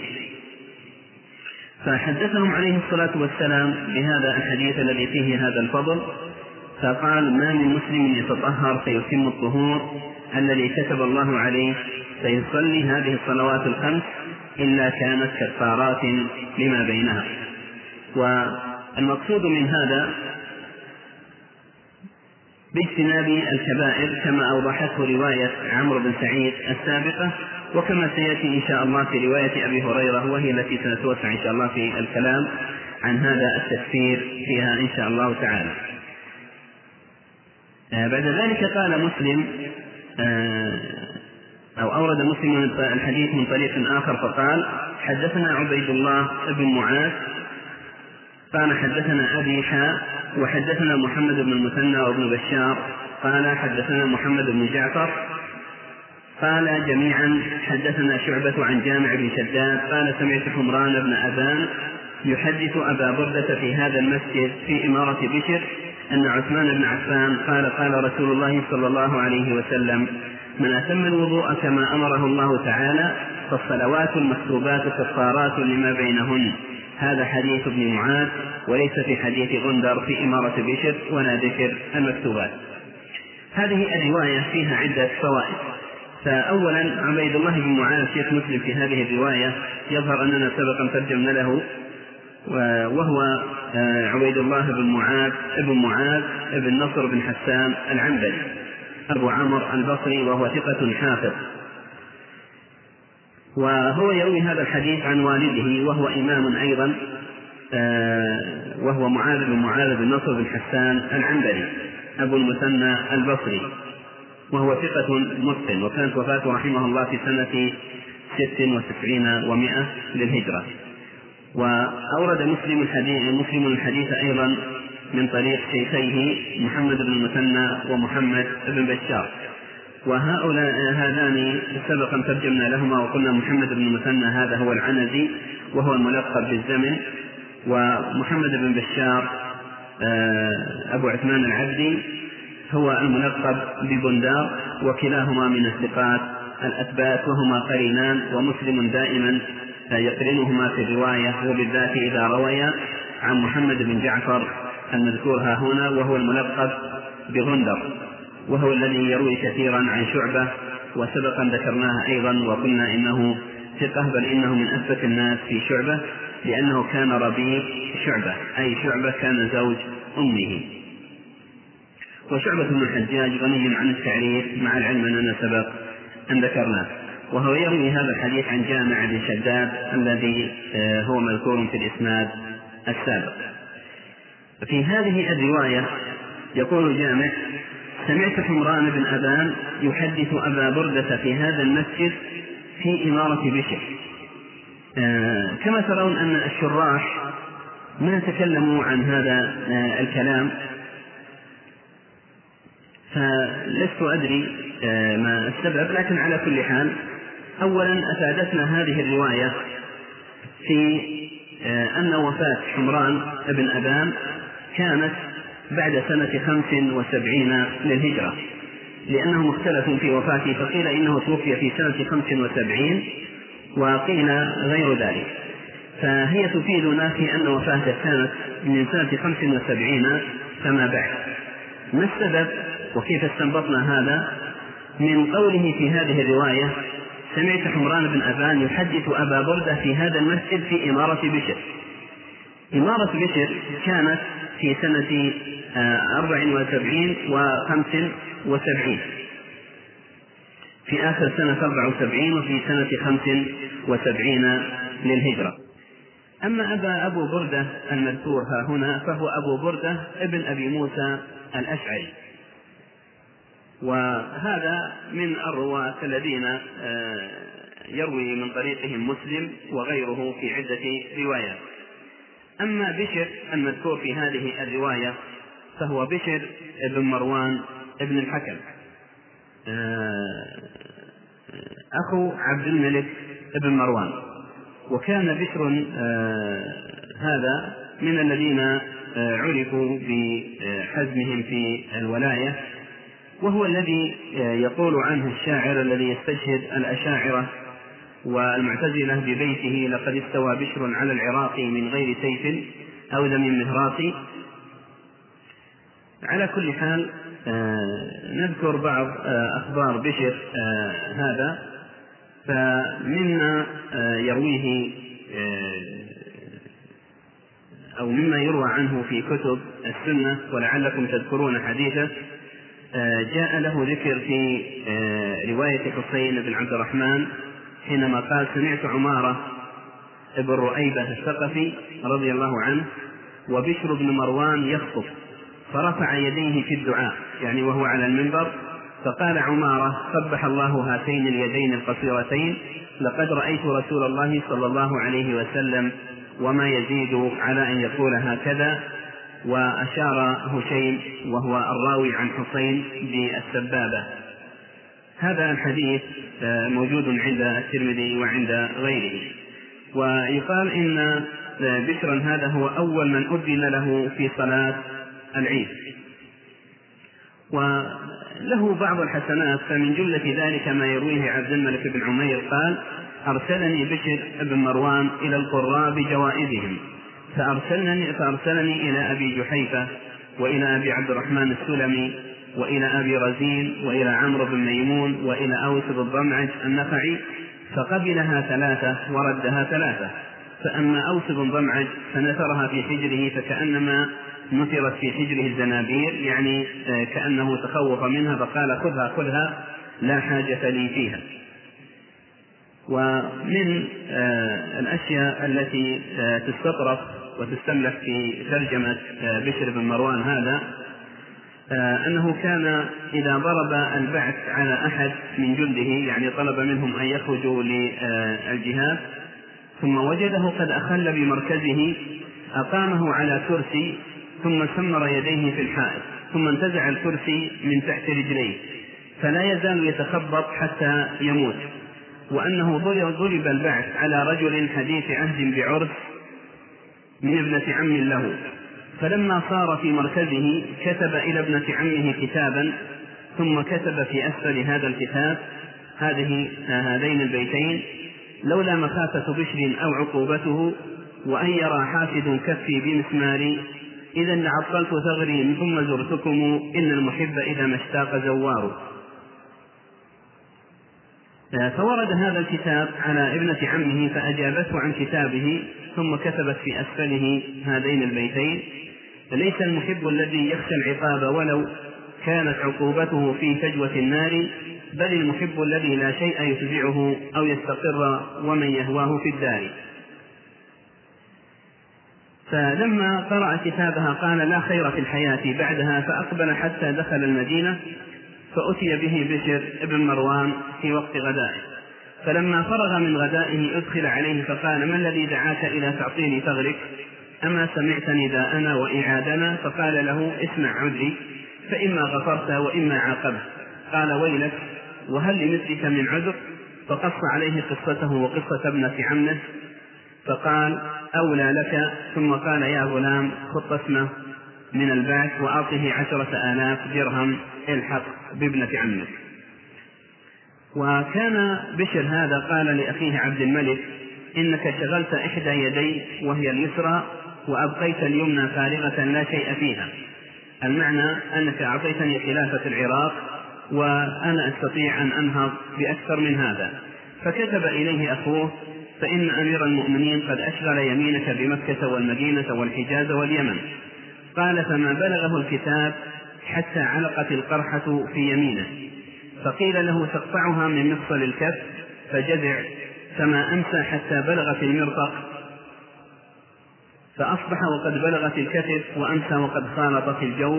Speaker 1: فحدثهم عليه الصلاة والسلام بهذا الحديث الذي فيه هذا الفضل، فقال: ما من مسلم يتطهر فيتم الطهور الذي كتب الله عليه فيصلي هذه الصلوات الخمس إلا كانت كفارات لما بينها. والمقصود من هذا باجتناب الكبائر كما أوضحته رواية عمرو بن سعيد السابقة، وكما سيأتي إن شاء الله في رواية أبي هريرة، وهي التي سنتوسع إن شاء الله في الكلام عن هذا التفسير فيها إن شاء الله تعالى. بعد ذلك قال مسلم أو أورد مسلم الحديث من طريق آخر فقال: حدثنا عبيد الله بن معاذ قال حدثنا أبي وحدثنا محمد بن المثنى وابن بشار قال حدثنا محمد بن جعفر قال جميعا حدثنا شعبة عن جامع بن شداد قال: سمعت حمران بن أبان يحدث أبا بردة في هذا المسجد في إمارة بشر أن عثمان بن عفان قال: قال رسول الله صلى الله عليه وسلم: من أتم الوضوء كما أمره الله تعالى فالصلوات المكتوبات كفارات لما بينهن. هذا حديث ابن معاذ، وليس في حديث غندر في إمارة بشر ولا ذكر المكتوبات. هذه الرواية فيها عدة فوائد. فأولا عبيد الله بن معاذ شيخ مسلم في هذه الرواية يظهر أننا سبقا ترجمنا له، وهو عبيد الله بن معاذ بن نصر بن حسان العنبري أبو عمرو البصري، وهو ثقة حافظ. وهو يروي هذا الحديث عن والده وهو إمام أيضا، وهو معاذ بن نصر بن حسان العنبري أبو المثنى البصري، وهو ثقة متقن، وكانت وفاته رحمه الله في سنة 96 و100 للهجرة. وأورد مسلم الحديث أيضا من طريق شيخيه محمد بن المثنى ومحمد بن بشار، وهؤلاء هذان سبقا ترجمنا لهما وقلنا محمد بن المثنى هذا هو العنزي وهو الملقب بالزمن، ومحمد بن بشار أبو عثمان العبدي هو الملقب ببندار، وكلاهما من الثقات الأثبات وهما قرينان، ومسلم دائما يقرنهما في الرواية، وبالذات إذا رويا عن محمد بن جعفر المذكور ها هنا وهو الملقب بغندر، وهو الذي يروي كثيرا عن شعبة، وسبقا ذكرناها أيضا وقلنا إنه ثقة، بل إنه من أثبت الناس في شعبة لأنه كان ربيع شعبة، أي شعبة كان زوج أمه. وشعبة بن الحجاج غني عن التعريف مع العلم أننا سبق أن ذكرناه، وهو يروي هذا الحديث عن جامع بن شداد الذي هو مذكور في الإسناد السابق. في هذه الرواية يقول جامع: سمعت حمران بن أبان يحدث أبا بردة في هذا المسجد في إمارة بشر. كما ترون أن الشراح ما تكلموا عن هذا الكلام، فلست أدري ما السبب، لكن على كل حال أولا أفادتنا هذه الرواية في أن وفاة حمران بن أبان كانت بعد سنة 75 للهجرة، لأنهم اختلفوا في وفاته، فقيل إنه توفي في سنة 75 وقيل غير ذلك، فهي تفيدنا في أن وفاته كانت من سنة 75 فما بعد. ما السبب وكيف استنبطنا هذا؟ من قوله في هذه الرواية سمعت حمران بن أبان يحدث أبا بردة في هذا المسجد في إمارة بشر. إمارة بشر كانت في سنة 74 و75، في آخر سنة 74 وفي سنة 75 للهجرة. أما أبو بردة المذكور ها هنا فهو أبو بردة ابن أبي موسى الأشعري، وهذا من الرواة الذين يروي من طريقهم مسلم وغيره في عدة روايات. أما بشر المذكور في هذه الرواية فهو بشر ابن مروان ابن الحكم، أخو عبد الملك ابن مروان. وكان بشر هذا من الذين عرفوا بحزمهم في الولاية، وهو الذي يقول عنه الشاعر الذي يستشهد الأشاعرة والمعتزلة ببيته: لقد استوى بشر على العراق من غير سيف أو دم مهراق. على كل حال نذكر بعض أخبار بشر هذا. فمما يرويه أو مما يروى عنه في كتب السنة ولعلكم تذكرون حديثه، جاء له ذكر في رواية حسين بن عبد الرحمن حينما قال: سمعت عمارة ابن رؤيبة الثقفي رضي الله عنه وبشر بن مروان يخطب فرفع يديه في الدعاء، يعني وهو على المنبر، فقال عمارة: قبح الله هاتين اليدين القصيرتين، لقد رأيت رسول الله صلى الله عليه وسلم وما يزيد على أن يقول هكذا. وأشار هشيم وهو الراوي عن حسين بالسبابة. هذا الحديث موجود عند الترمذي وعند غيره. ويقال إن بشرا هذا هو أول من أذن له في صلاة العيد، وله بعض الحسنات. فمن جملة ذلك ما يرويه عبد الملك بن عمير قال: أرسلني بشر بن مروان إلى القراء بجوائزهم، فأرسلني إلى أبي جحيفة وإلى أبي عبد الرحمن السلمي وإلى أبي رزين وإلى عمرو بن ميمون وإلى أوس بن ضمعج النخعي، فقبلها 3 وردها 3. فأما أوس بن ضمعج فنثرها في حجره فكأنما نثرت في حجره الزنابير، يعني كأنه تخوف منها فقال: خذها لا حاجة لي فيها. ومن الأشياء التي تستطرق وتستملك في ترجمة بشر بن مروان هذا أنه كان إذا ضرب البعث على أحد من جنده، يعني طلب منهم أن يخرجوا للجهاد، ثم وجده قد أخل بمركزه، أقامه على كرسي ثم سمر يديه في الحائط، ثم انتزع الكرسي من تحت رجليه فلا يزال يتخبط حتى يموت. وأنه ضرب البعث على رجل حديث عهد بعرس من ابنة عم له، فلما صار في مركزه كتب إلى ابنة عمه كتابا، ثم كتب في أسفل هذا الكتاب هذين البيتين: لولا مخافة بشر أو عقوبته وأن يرى حاسد كفي بمسماري، إذا لعطلت ثغري ثم زرتكم، إن المحب إذا ما اشتاق زوار. فورد هذا الكتاب على ابنة عمه فأجابته عن كتابه، ثم كتبت في أسفله هذين البيتين: ليس المحب الذي يخشى العقاب ولو كانت عقوبته في فجوة النار، بل المحب الذي لا شيء يفزعه أو يستقر ومن يهواه في الدار. فلما قرأ كتابها قال: لا خير في الحياة بعدها، فأقبل حتى دخل المدينة، فأتي به بشر ابن مروان في وقت غدائه. فلما فرغ من غدائه أدخل عليه فقال: ما الذي دعاك إلى تعطيني ثغرك؟ أما سمعت نداءنا وإعادنا؟ فقال له: اسمع عذري، فإما غفرت وإما عاقبت. قال: ويلك، وهل لمثلك من عذر؟ فقص عليه قصته وقصة ابنة عمه، فقال: أولى لك. ثم قال: يا غلام، خط اسمه من البعث وأعطه 10,000 درهم، الحق بابنة عمك. وكان بشر هذا قال لأخيه عبد الملك: إنك شغلت إحدى يدي وهي اليسرى وأبقيت اليمنى فارغة لا شيء فيها، المعنى أنك أعطيتني خلافة العراق وأنا أستطيع أن أنهض بأكثر من هذا، فكتب إليه أخوه: فإن أمير المؤمنين قد أشغل يمينك بمكة والمدينة والحجاز واليمن. قال: فما بلغه الكتاب حتى علقت القرحة في يمينه، فقيل له: تقطعها من مفصل الكف، فجزع، فما أمسى حتى بلغت المرفق، فأصبح وقد بلغت الكتف، وأمسى وقد خالطت الجوف.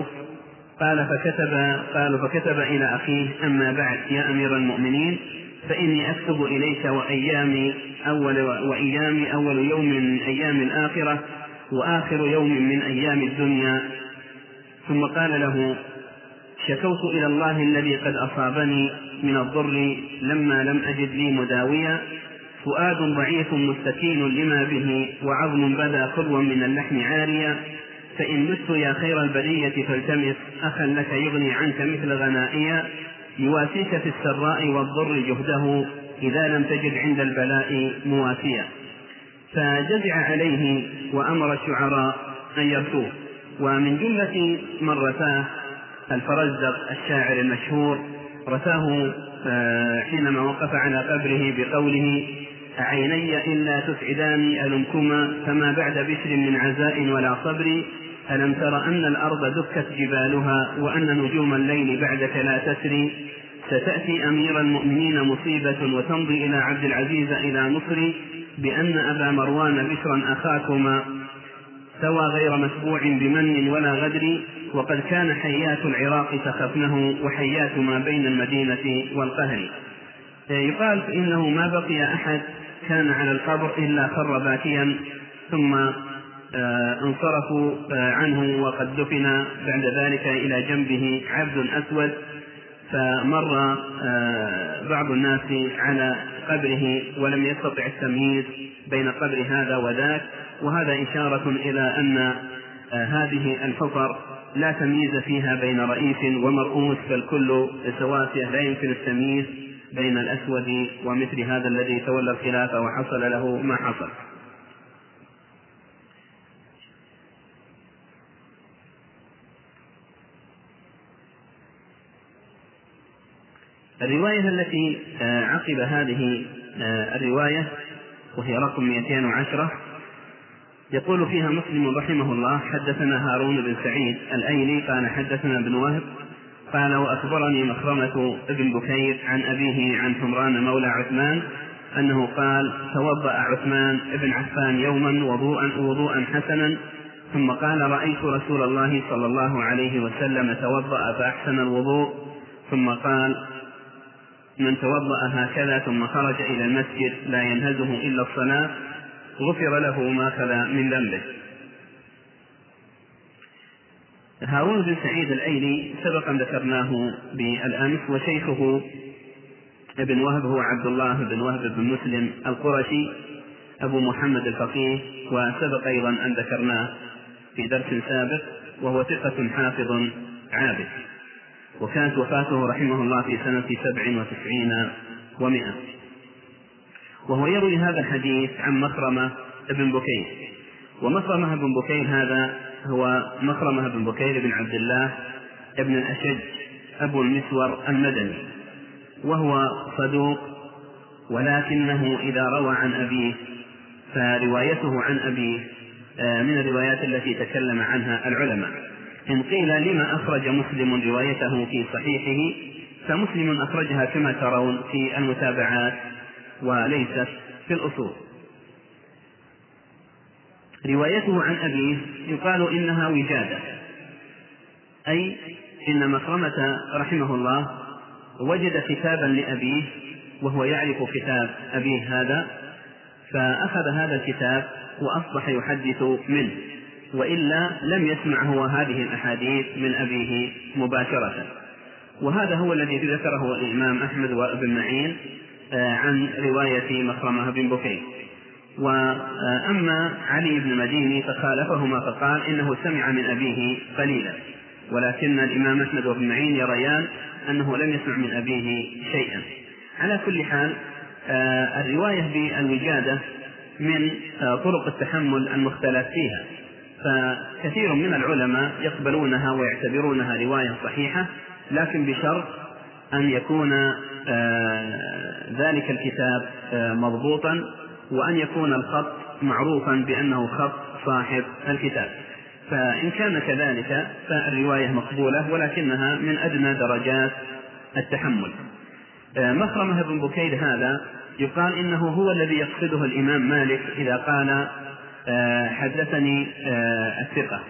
Speaker 1: فكتب إلى أخيه: أما بعد يا أمير المؤمنين، فإني أكتب إليك وأيامي أول يوم من أيام الآخرة، وآخر يوم من أيام الدنيا. ثم قال له: شكوت إلى الله الذي قد أصابني من الضر لما لم أجد لي مداويا، فؤاد ضعيف مستكين لما به، وعظم بدا خلوا من اللحم عاريا، فإن مت يا خير البرية فالتمس أخا لك يغني عنك مثل غنائيا، يواسيك في السراء والضر جهده إذا لم تجد عند البلاء مواسيا. فجزع عليه وأمر الشعراء أن يرثوه. ومن جملة من رثاه الفرزدق الشاعر المشهور، رثاه حينما وقف على قبره بقوله: أعيني إلا تسعداني ألمكما، فما بعد بشر من عزاء ولا صبر، ألم تر أن الأرض دكت جبالها، وأن نجوم الليل بعدك لا تسري، ستأتي أمير المؤمنين مصيبة، وتمضي إلى عبد العزيز إلى نصر، بأن أبا مروان بشرا أخاكما سوى غير مسبوع بمن ولا غدر، وقد كان حيات العراق تخفنه، وحيات ما بين المدينة والقهر. يقال إنه ما بقي أحد كان على القبر إلا خر باكيا، ثم انصرفوا عنه، وقد دفن بعد ذلك إلى جنبه عبد أسود، فمر بعض الناس على قبره ولم يستطع التمييز بين قبر هذا وذاك، وهذا إشارة إلى أن هذه الحفر لا تمييز فيها بين رئيس ومرؤوس، بل كل سواسية، لا يمكن التمييز بين الأسود ومثل هذا الذي تولى الخلافة وحصل له ما حصل. الرواية التي عقب هذه الرواية وهي رقم 210 يقول فيها مسلم رحمه الله: حدثنا هارون بن سعيد الأيلي قال حدثنا ابن وهب قال: وأخبرني مخرمة ابن بكير عن أبيه عن حمران مولى عثمان أنه قال: توضأ عثمان ابن عفان يوما وضوءا حسنا، ثم قال: رأيت رسول الله صلى الله عليه وسلم توضأ فأحسن الوضوء، ثم قال: من توضأ هكذا ثم خرج إلى المسجد لا ينهزه إلا الصلاة غفر له ما خلا من ذنبه. هارون بن سعيد الأيلي سبقا ذكرناه بالأمس، وشيخه ابن وهب هو عبد الله بن وهب بن مسلم القرشي أبو محمد الفقيه، وسبق أيضا أن ذكرناه في درس سابق، وهو ثقة حافظ عابد، وكانت وفاته رحمه الله في سنة 97 و100. وهو يروي هذا الحديث عن مخرمة بن بكير. ومخرمة بن بكير هذا هو مخرمة بن بكير بن عبد الله ابن الأشج أبو المسور المدني، وهو صدوق، ولكنه إذا روى عن أبيه فروايته عن أبيه من الروايات التي تكلم عنها العلماء. إن قيل لما أخرج مسلم روايته في صحيحه، فمسلم أخرجها كما ترون في المتابعات وليست في الأصول. روايته عن أبيه يقال إنها وجادة، أي إن مخرمة رحمه الله وجد كتابا لأبيه وهو يعرف كتاب أبيه هذا، فأخذ هذا الكتاب وأصبح يحدث منه، وإلا لم يسمع هو هذه الأحاديث من أبيه مباشرة. وهذا هو الذي ذكره الإمام أحمد وابن معين عن رواية مخرمة بن بكير. وأما علي بن مديني فخالفهما فقال إنه سمع من أبيه قليلا، ولكن الإمام أحمد وابن معين يريان أنه لم يسمع من أبيه شيئا. على كل حال الرواية بالوجادة من طرق التحمل المختلف فيها، فكثير من العلماء يقبلونها ويعتبرونها رواية صحيحة، لكن بشرط أن يكون ذلك الكتاب مضبوطا، وأن يكون الخط معروفا بأنه خط صاحب الكتاب. فإن كان كذلك فالرواية مقبولة، ولكنها من أدنى درجات التحمل. مخرمة بن بكير هذا يقال إنه هو الذي يقصده الإمام مالك إذا قال حدثني الثقة.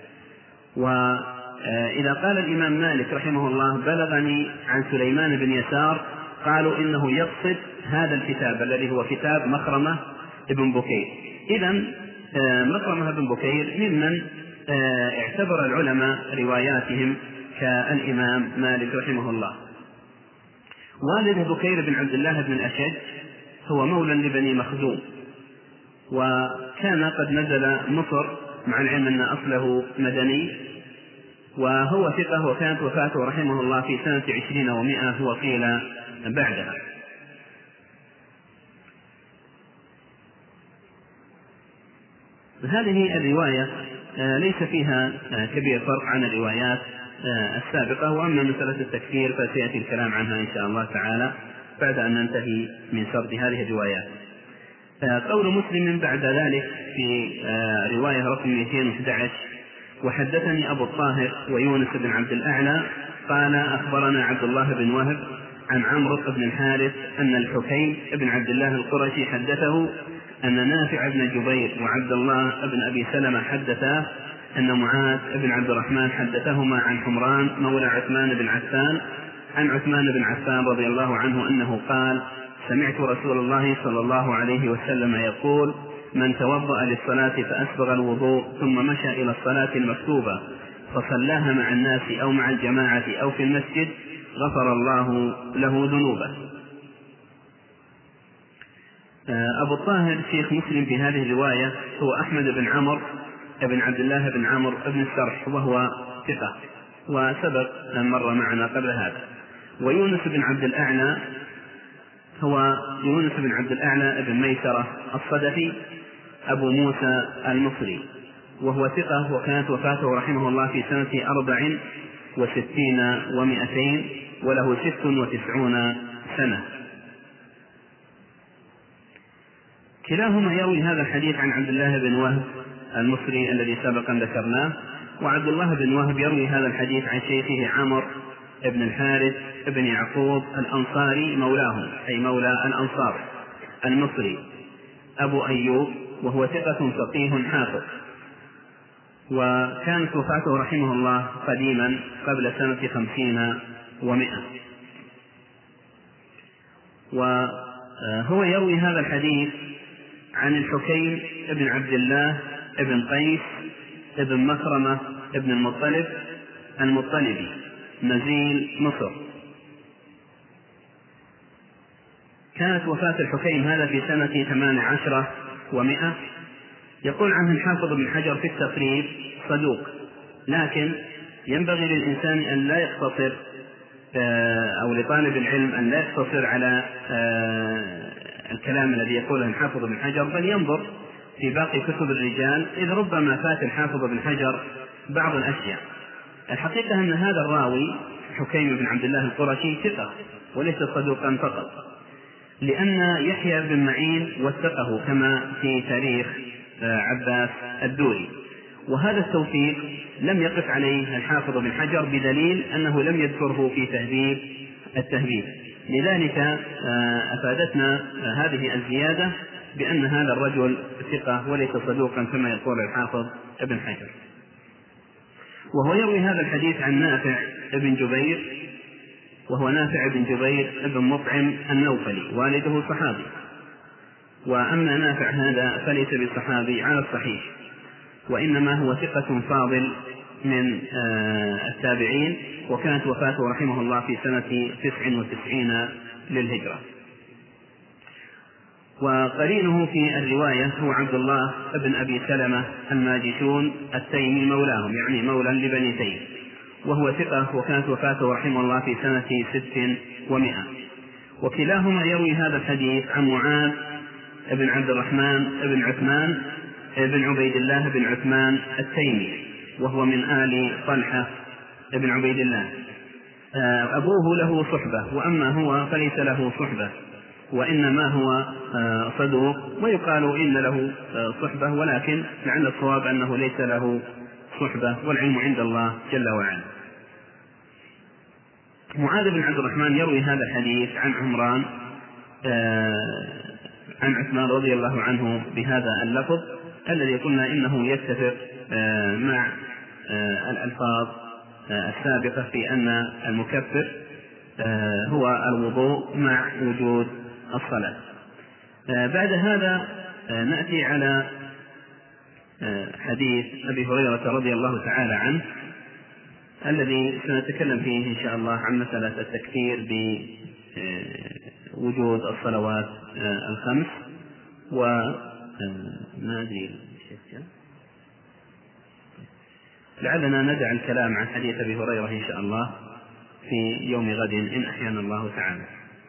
Speaker 1: وإذا قال الإمام مالك رحمه الله بلغني عن سليمان بن يسار، قالوا إنه يقصد هذا الكتاب الذي هو كتاب مخرمة بن بكير. إذن مخرمة بن بكير ممن اعتبر العلماء رواياتهم كالإمام مالك رحمه الله. والد بكير بن عبد الله بن الأشج هو مولى لبني مخزوم، وكان قد نزل مصر مع العلم أن أصله مدني، وهو ثقة، وكانت وفاته رحمه الله في سنة 20 و100 وقيل بعدها. هذه الرواية ليس فيها كبير فرق عن الروايات السابقة. وأما مسألة التكفير فسيأتي الكلام عنها إن شاء الله تعالى بعد أن ننتهي من سرد هذه الروايات. قول مسلم بعد ذلك في رواية رقم 211: وحدثني أبو الطاهر ويونس بن عبد الأعلى قال أخبرنا عبد الله بن وهب عن عمرو بن الحارث أن الحكيم بن عبد الله القرشي حدثه أن نافع بن جبير وعبد الله بن أبي سلمة حدثاه أن معاذ بن عبد الرحمن حدثهما عن حمران مولى عثمان بن عفان عن عثمان بن عفان رضي الله عنه أنه قال: سمعت رسول الله صلى الله عليه وسلم يقول: من توضأ للصلاة فأسبغ الوضوء ثم مشى إلى الصلاة المكتوبة فصلاها مع الناس أو مع الجماعة أو في المسجد غفر الله له ذنوبه. أبو الطاهر شيخ مسلم في هذه الرواية هو أحمد بن عمرو بن عبد الله بن عمرو بن السرح، وهو ثقة وسبق أن مر معنا قبل هذا. ويونس بن عبد الأعلى هو يونس بن عبد الأعلى بن ميسرة الصدفي أبو موسى المصري، وهو ثقة، وكانت وفاته رحمه الله في سنة 64 و200 وله 96 سنة. كلاهما يروي هذا الحديث عن عبد الله بن وهب المصري الذي سبقا ذكرناه، وعبد الله بن وهب يروي هذا الحديث عن شيخه عمرو بن الحارث بن يعقوب الأنصاري مولاهم، أي مولى الأنصار المصري أبو أيوب، وهو ثقة فقيه حافظ، وكانت وفاته رحمه الله قديما قبل سنة 50 و100. وهو يروي هذا الحديث عن الحكيم بن عبد الله بن قيس بن مخرمة بن المطلبي نزيل مصر. كانت وفاة الحكيم هذا في سنة 18 و100. يقول عنه الحافظ بن حجر في التقريب: صدوق، لكن ينبغي للإنسان أن لا يقتصر أو لطالب العلم أن لا يقتصر على الكلام الذي يقوله الحافظ بن حجر، بل ينظر في باقي كتب الرجال، إذ ربما فات الحافظ بن حجر بعض الأشياء. الحقيقة أن هذا الراوي حكيم بن عبد الله القرشي ثقة وليس صدوقا فقط، لأن يحيى بن معين وثقه كما في تاريخ عباس الدوري، وهذا التوثيق لم يقف عليه الحافظ بن حجر بدليل أنه لم يذكره في تهذيب التهذيب. لذلك أفادتنا هذه الزيادة بأن هذا الرجل ثقة وليس صدوقا كما يقول الحافظ ابن حجر. وهو يروي هذا الحديث عن نافع بن جبير، وهو نافع بن جبير بن مطعم النوفلي، والده صحابي، وأما نافع هذا فليس بصحابي على الصحيح، وإنما هو ثقة فاضل من التابعين، وكانت وفاته رحمه الله في سنة 99 للهجرة. وقرينه في الرواية هو عبد الله بن أبي سلمة الماجشون التيمي مولاهم، يعني مولى لبني تيم، وهو ثقة، وكانت وفاته رحمه الله في سنة 6 و100. وكلاهما يروي هذا الحديث عن معاذ بن عبد الرحمن بن عثمان بن عبيد الله بن عثمان التيمي، وهو من آل طلحة بن عبيد الله. أبوه له صحبة، وأما هو فليس له صحبة، وإنما هو صدوق، ويقال إن له صحبة، ولكن لعل الصواب أنه ليس له صحبة، والعلم عند الله جل وعلا. معاذ بن عبد الرحمن يروي هذا الحديث عن عمران عن عثمان رضي الله عنه بهذا اللفظ الذي قلنا إنه يتفق مع الألفاظ السابقة في أن المكفر هو الوضوء مع وجود الصلاة. بعد هذا نأتي على حديث أبي هريرة رضي الله تعالى عنه الذي سنتكلم فيه إن شاء الله عن مسألة التكفير بوجود الصلوات الخمس. وما أدري لعلنا ندع الكلام عن حديث أبي هريرة إن شاء الله في يوم غد إن أحيانا الله تعالى.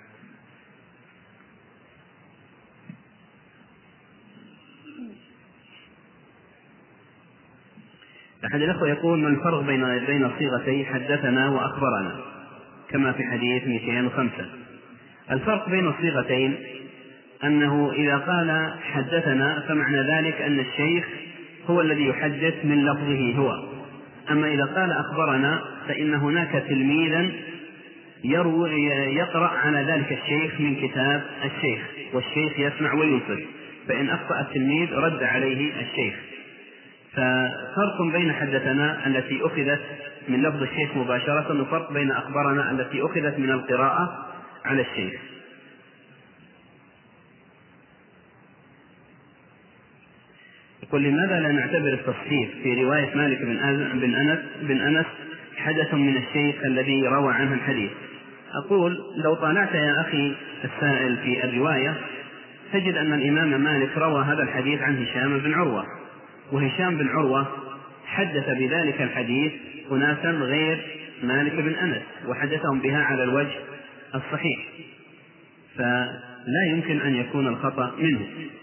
Speaker 1: أحد الأخوة يقول: ما الفرق بين صيغتي حدثنا وأخبرنا كما في حديث 205؟ الفرق بين الصيغتين أنه إذا قال حدثنا فمعنى ذلك أن الشيخ هو الذي يحدث من لفظه هو، أما إذا قال أخبرنا فإن هناك تلميذا يقرأ على ذلك الشيخ من كتاب الشيخ، والشيخ يسمع وينصت، فإن أخطأ التلميذ رد عليه الشيخ. ففرق بين حدثنا التي أخذت من لفظ الشيخ مباشرة، وفرق بين أخبرنا التي أخذت من القراءة على الشيخ. يقول: لماذا لا نعتبر التصحيح في رواية مالك بن أنس حدث من الشيخ الذي روى عنه الحديث؟ أقول: لو طالعت يا أخي السائل في الرواية تجد أن الإمام مالك روى هذا الحديث عن هشام بن عروة، وهشام بن عروة حدث بذلك الحديث أناسا غير مالك بن أنس وحدثهم بها على الوجه الصحيح، فلا يمكن أن يكون الخطأ منه.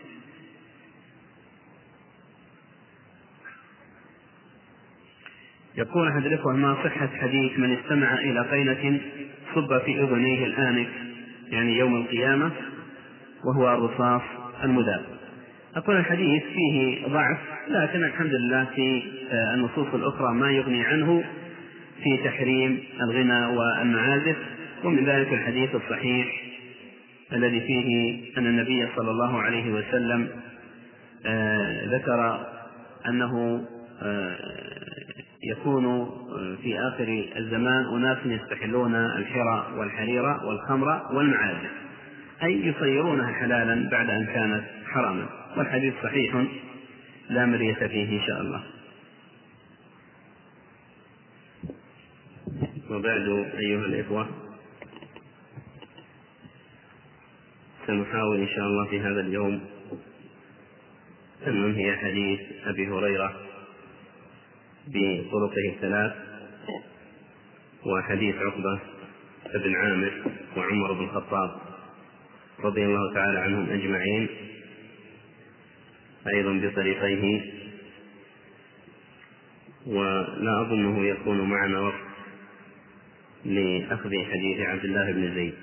Speaker 1: يقول أحد الإخوة: ما صحة حديث من استمع إلى قينة صب في أذنيه الآنف يعني يوم القيامة وهو الرصاص المذاب؟ أقول: الحديث فيه ضعف، لكن الحمد لله في النصوص الأخرى ما يغني عنه في تحريم الغنى والمعازف، ومن ذلك الحديث الصحيح الذي فيه أن النبي صلى الله عليه وسلم ذكر أنه يكون في آخر الزمان أناس يستحلون الحرى والحريرة والخمر والمعازف، أي يصيرونها حلالا بعد أن كانت حراما، والحديث صحيح لا مرية فيه إن شاء الله. وبعد أيها الإخوة، سنحاول إن شاء الله في هذا اليوم أن ننهي حديث أبي هريرة بطرقه الثلاث، وحديث عقبة بن عامر وعمر بن الخطاب رضي الله تعالى عنهم أجمعين أيضا بطريقيه، ولا أظنه يكون معنا وقت لأخذ حديث عبد الله بن زيد.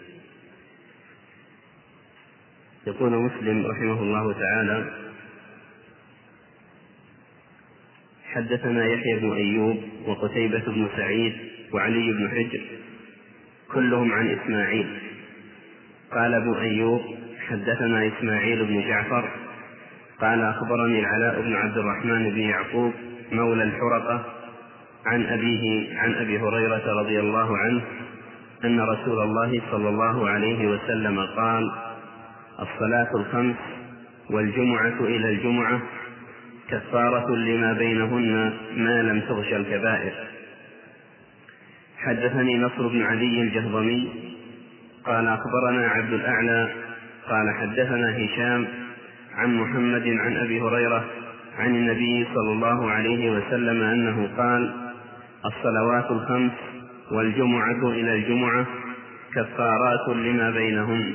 Speaker 1: يقول مسلم رحمه الله تعالى: حدثنا يحيى بن أيوب وقتيبة بن سعيد وعلي بن حجر كلهم عن إسماعيل. قال ابن أيوب: حدثنا إسماعيل بن جعفر قال أخبرني العلاء بن عبد الرحمن بن يعقوب مولى الحرقة عن أبيه عن أبي هريرة رضي الله عنه أن رسول الله صلى الله عليه وسلم قال: الصلاة الخمس والجمعة إلى الجمعة كفارة لما بينهن ما لم تغش الكبائر. حدثني نصر بن علي الجهضمي قال أخبرنا عبد الأعلى قال حدثنا هشام عن محمد عن أبي هريرة عن النبي صلى الله عليه وسلم أنه قال: الصلوات الخمس والجمعة إلى الجمعة كفارات لما بينهن.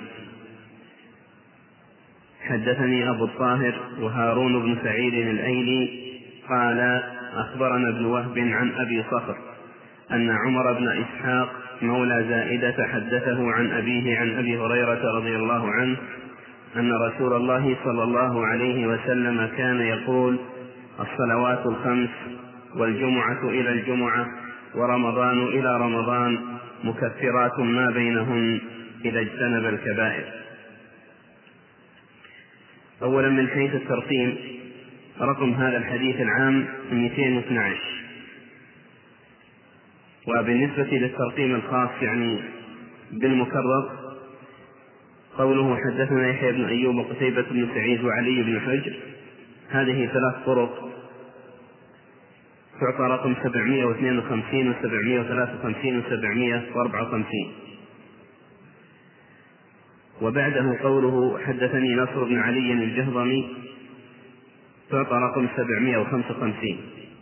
Speaker 1: حدثني أبو الطاهر وهارون بن سعيد الأيلي قال أخبرنا ابن وهب عن أبي صخر أن عمر بن إسحاق
Speaker 2: مولى زائدة حدثه عن أبيه عن أبي هريرة رضي الله عنه أن رسول الله صلى الله عليه وسلم كان يقول: الصلوات الخمس والجمعة إلى الجمعة ورمضان إلى رمضان مكفرات ما بينهن إذا اجتنب الكبائر. أولا من حيث الترقيم، رقم هذا الحديث العام 212. وبالنسبة للترقيم الخاص يعني بالمكرر، قوله حدثنا يحيى بن أيوب وقتيبة بن سعيد وعلي بن حجر، هذه 3 طرق تعطى رقم 752 و753 و754. وبعده قوله حدثني نصر بن علي الجهضمي، تعطى رقم 755.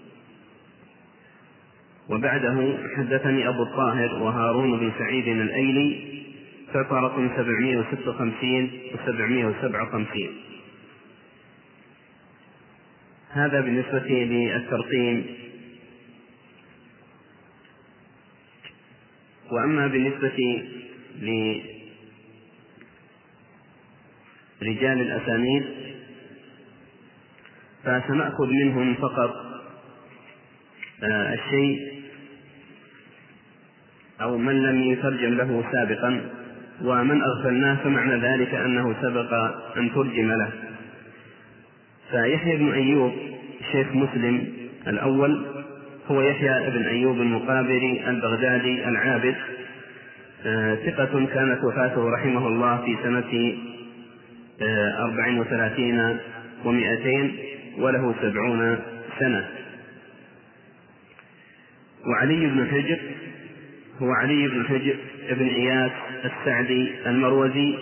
Speaker 2: وبعده حدثني أبو الطاهر وهارون بن سعيد الأيلي، تعطى رقم 756 و757. هذا بالنسبة للترقيم. وأما بالنسبة لرجال الأسانيد فسنأخذ منهم فقط الشيء أو من لم يترجم له سابقا، ومن أغفلناه فمعنى ذلك أنه سبق أن ترجم له. فيحيى بن أيوب شيخ مسلم الأول هو يحيى بن أيوب المقابري البغدادي العابد، ثقة كانت وفاته رحمه الله في سنة 34 و200 وله 70 سنة. وعلي بن حجر هو علي بن حجر بن إياس السعدي المروزي،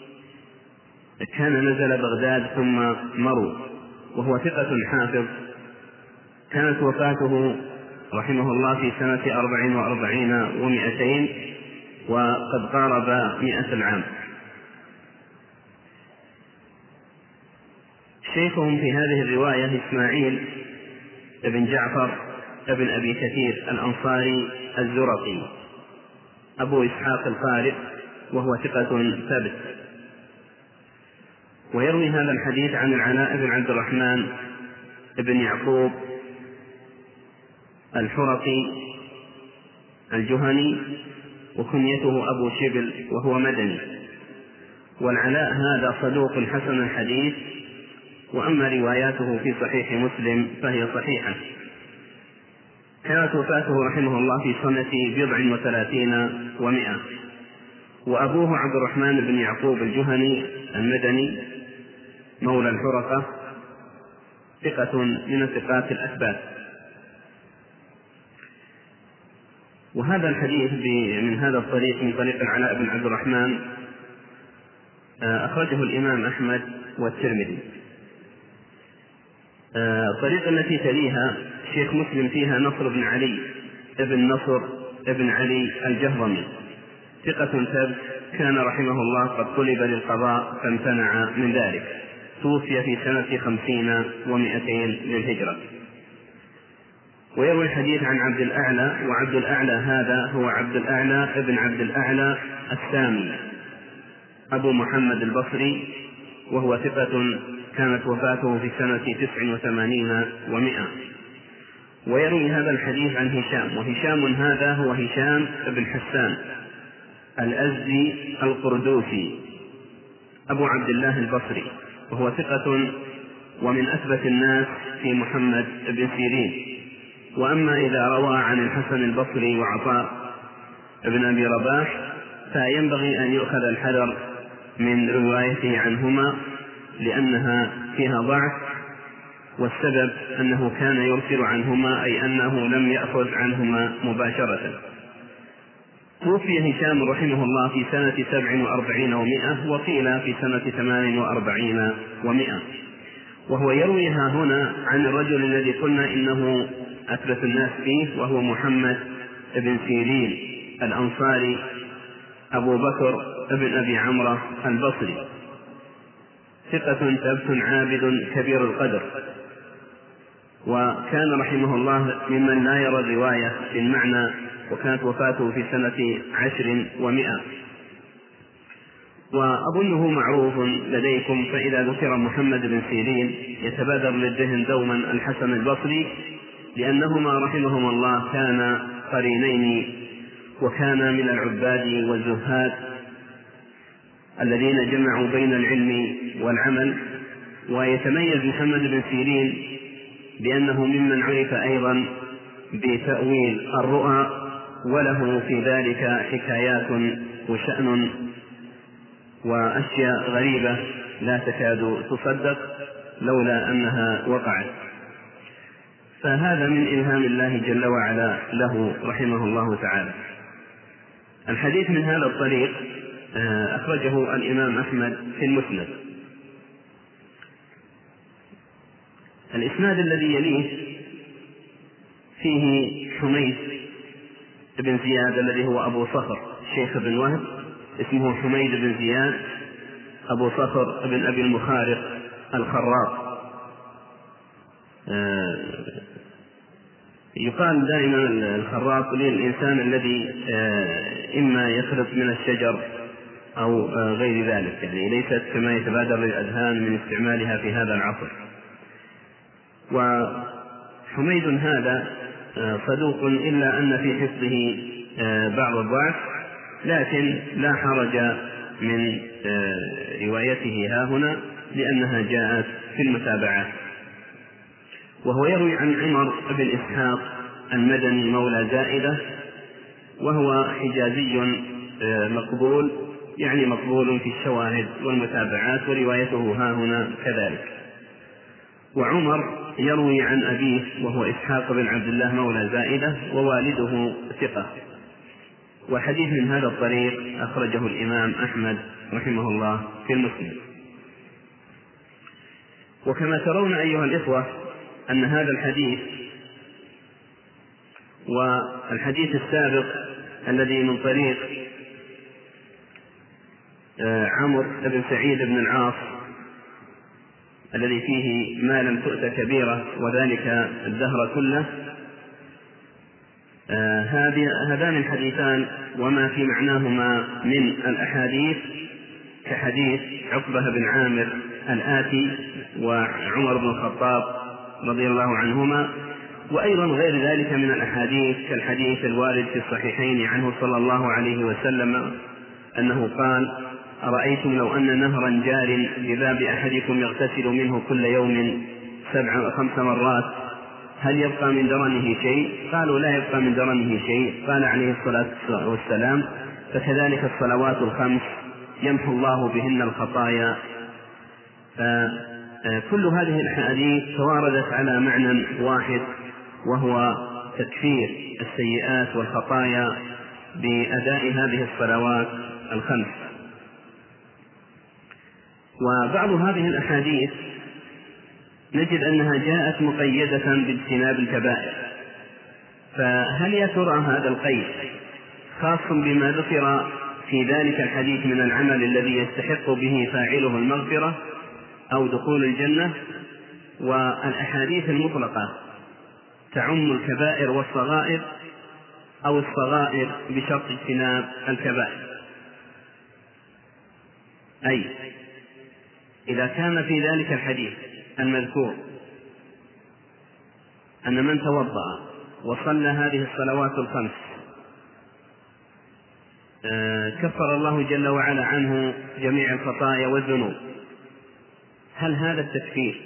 Speaker 2: كان نزل بغداد ثم مرو، وهو ثقة حافظ، كانت وفاته رحمه الله في سنة 44 و200 وقد قارب 100 العام. شيخهم في هذه الرواية إسماعيل بن جعفر ابن أبي كثير الأنصاري الزرقي أبو إسحاق القارئ، وهو ثقة ثبت. ويروي هذا الحديث عن العلاء بن عبد الرحمن بن يعقوب الحرقي الجهني، وكنيته أبو شبل، وهو مدني. والعلاء هذا صدوق حسن الحديث، وأما رواياته في صحيح مسلم فهي صحيحة. كانت وفاته رحمه الله في سنة 37 و100. وأبوه عبد الرحمن بن يعقوب الجهني المدني مولى الحرقة، ثقة من الثقات الأثبات. وهذا الحديث من هذا الطريق، من طريق العلاء بن عبد الرحمن، أخرجه الإمام أحمد والترمذي. الطريقة التي تليها شيخ مسلم فيها نصر بن علي ابن نصر ابن علي الجهضمي، ثقة ثبت، كان رحمه الله قد طلب للقضاء فامتنع من ذلك، توفي في سنة 50 و200 للهجرة. ويروي الحديث عن عبد الأعلى، وعبد الأعلى هذا هو عبد الأعلى ابن عبد الأعلى السامي أبو محمد البصري، وهو ثقة، كانت وفاته في سنة 89 و100. ويروي هذا الحديث عن هشام، وهشام هذا هو هشام بن حسان الأزدي القردوسي أبو عبد الله البصري، وهو ثقة ومن أثبت الناس في محمد بن سيرين. وأما إذا روى عن الحسن البصري وعطاء بن أبي رباح فينبغي أن يؤخذ الحذر من روايته عنهما، لأنها فيها ضعف، والسبب أنه كان يرسل عنهما، أي أنه لم يأخذ عنهما مباشرة. توفي هشام رحمه الله في سنة 47 و100، وقيل في سنة 48 و100. وهو يرويها هنا عن الرجل الذي قلنا إنه أثبت الناس فيه، وهو محمد بن سيرين الأنصاري أبو بكر بن أبي عمرو البصري، ثقة ثبت عابد كبير القدر. وكان رحمه الله ممن لا يرى الرواية بالمعنى
Speaker 1: وكانت وفاته في سنة 10 و100. وأظنه معروف لديكم، فإذا ذكر محمد بن سيرين يتبادر للذهن دوما الحسن البصري، لأنهما رحمهما الله كانا قرينين، وكانا من العباد والزهاد الذين جمعوا بين العلم والعمل. ويتميز محمد بن سيرين بأنه ممن عرف أيضا بتأويل الرؤى، وله في ذلك حكايات وشأن وأشياء غريبة لا تكاد تصدق لولا أنها وقعت. فهذا من إلهام الله جل وعلا له رحمه الله تعالى. الحديث من هذا الطريق أخرجه الإمام أحمد في المسند. الإسناد الذي يليه فيه حميد بن زياد الذي هو أبو صخر شيخ بن وهب، اسمه حميد بن زياد أبو صخر بن أبي المخارق الخراط. يقال دائما الخراط للإنسان الذي إما يخرط من الشجر أو غير ذلك، يعني ليست كما يتبادر للأذهان من استعمالها في هذا العصر. وحميد هذا صدوق إلا أن في حفظه بعض الضعف، لكن لا حرج من روايته هاهنا لأنها جاءت في المتابعات. وهو يروي عن عمر بن إسحاق المدني مولى زائدة، وهو حجازي مقبول، يعني مقبول في الشواهد والمتابعات، وروايته هاهنا كذلك. وعمر يروي عن أبيه وهو إسحاق بن عبد الله مولى زائدة، ووالده ثقة. وحديث من هذا الطريق أخرجه الإمام أحمد رحمه الله في المسند. وكما ترون أيها الإخوة أن هذا الحديث والحديث السابق الذي من طريق عمرو بن سعيد بن العاص الذي فيه ما لم تؤت كبيرة وذلك الدهر كله، هذان الحديثان وما في معناهما من الأحاديث كحديث عقبة بن عامر الآتي وعمر بن الخطاب رضي الله عنهما، وأيضا غير ذلك من الأحاديث كالحديث الوارد في الصحيحين عنه صلى الله عليه وسلم أنه قال: أرأيتم لو أن نهرا جار بباب أحدكم يغتسل منه كل يوم 5 مرات هل يبقى من درنه شيء؟ قالوا: لا يبقى من درنه شيء. قال عليه الصلاة والسلام: فكذلك الصلوات 5 يمحو الله بهن الخطايا. كل هذه الأحاديث تواردت على معنى واحد، وهو تكفير السيئات والخطايا بأداء هذه الصلوات 5. وبعض هذه الأحاديث نجد أنها جاءت مقيدة باجتناب الكبائر، فهل يا ترى هذا القيد خاص بما ذكر في ذلك الحديث من العمل الذي يستحق به فاعله المغفرة أو دخول الجنة، والأحاديث المطلقة تعم الكبائر والصغائر، أو الصغائر بشرط اجتناب الكبائر؟ أي إذا كان في ذلك الحديث المذكور أن من توضأ وصلى هذه الصلوات 5 كفر الله جل وعلا عنه جميع الخطايا والذنوب، هل هذا التكفير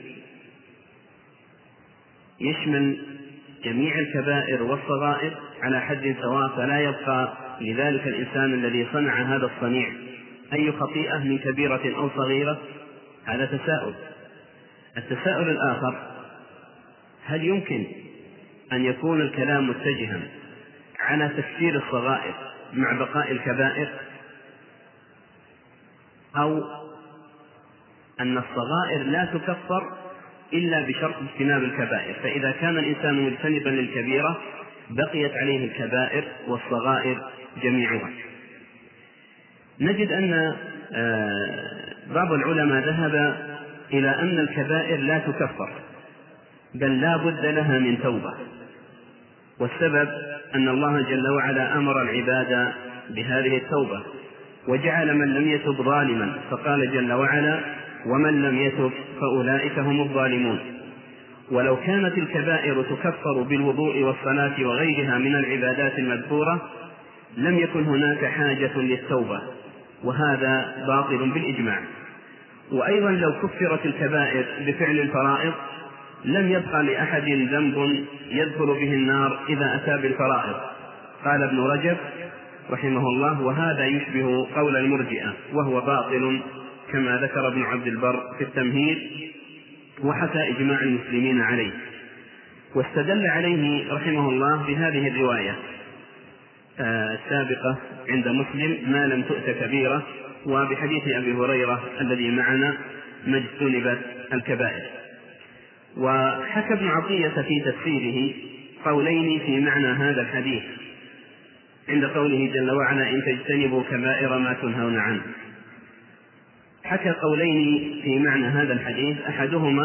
Speaker 1: يشمل جميع الكبائر والصغائر على حد سواء، فلا يبقى لذلك الإنسان الذي صنع هذا الصنيع أي خطيئة من كبيرة أو صغيرة؟ هذا تساؤل. التساؤل الآخر: هل يمكن أن يكون الكلام متجها على تكفير الصغائر مع بقاء الكبائر، أو أن الصغائر لا تكفر إلا بشرط اجتناب الكبائر، فإذا كان الإنسان مجتنبا للكبيرة بقيت عليه الكبائر والصغائر جميعها؟ نجد أن بعض العلماء ذهب إلى أن الكبائر لا تكفر، بل لا بد لها من توبة. والسبب أن الله جل وعلا أمر العباد بهذه التوبة، وجعل من لم يتب ظالما، فقال جل وعلا: ومن لم يتب فأولئك هم الظالمون. ولو كانت الكبائر تكفر بالوضوء والصلاة وغيرها من العبادات المذكورة لم يكن هناك حاجة للتوبة، وهذا باطل بالإجماع. وأيضا لو كفرت الكبائر بفعل الفرائض لم يبقى لأحد ذنب يدخل به النار إذا أتى بالفرائض. قال ابن رجب رحمه الله: وهذا يشبه قول المرجئة، وهو باطل كما ذكر ابن عبد البر في التمهيد، وحكى إجماع المسلمين عليه. واستدل عليه رحمه الله بهذه الرواية السابقة عند مسلم: ما لم تؤت كبيرة، وبحديث أبي هريرة الذي معنا: ما اجتنبت الكبائر. وحكى ابن عطية في تفسيره قولين في معنى هذا الحديث عند قوله جل وعلا: إن تجتنبوا كبائر ما تنهون عنه. حكى قولين في معنى هذا الحديث: أحدهما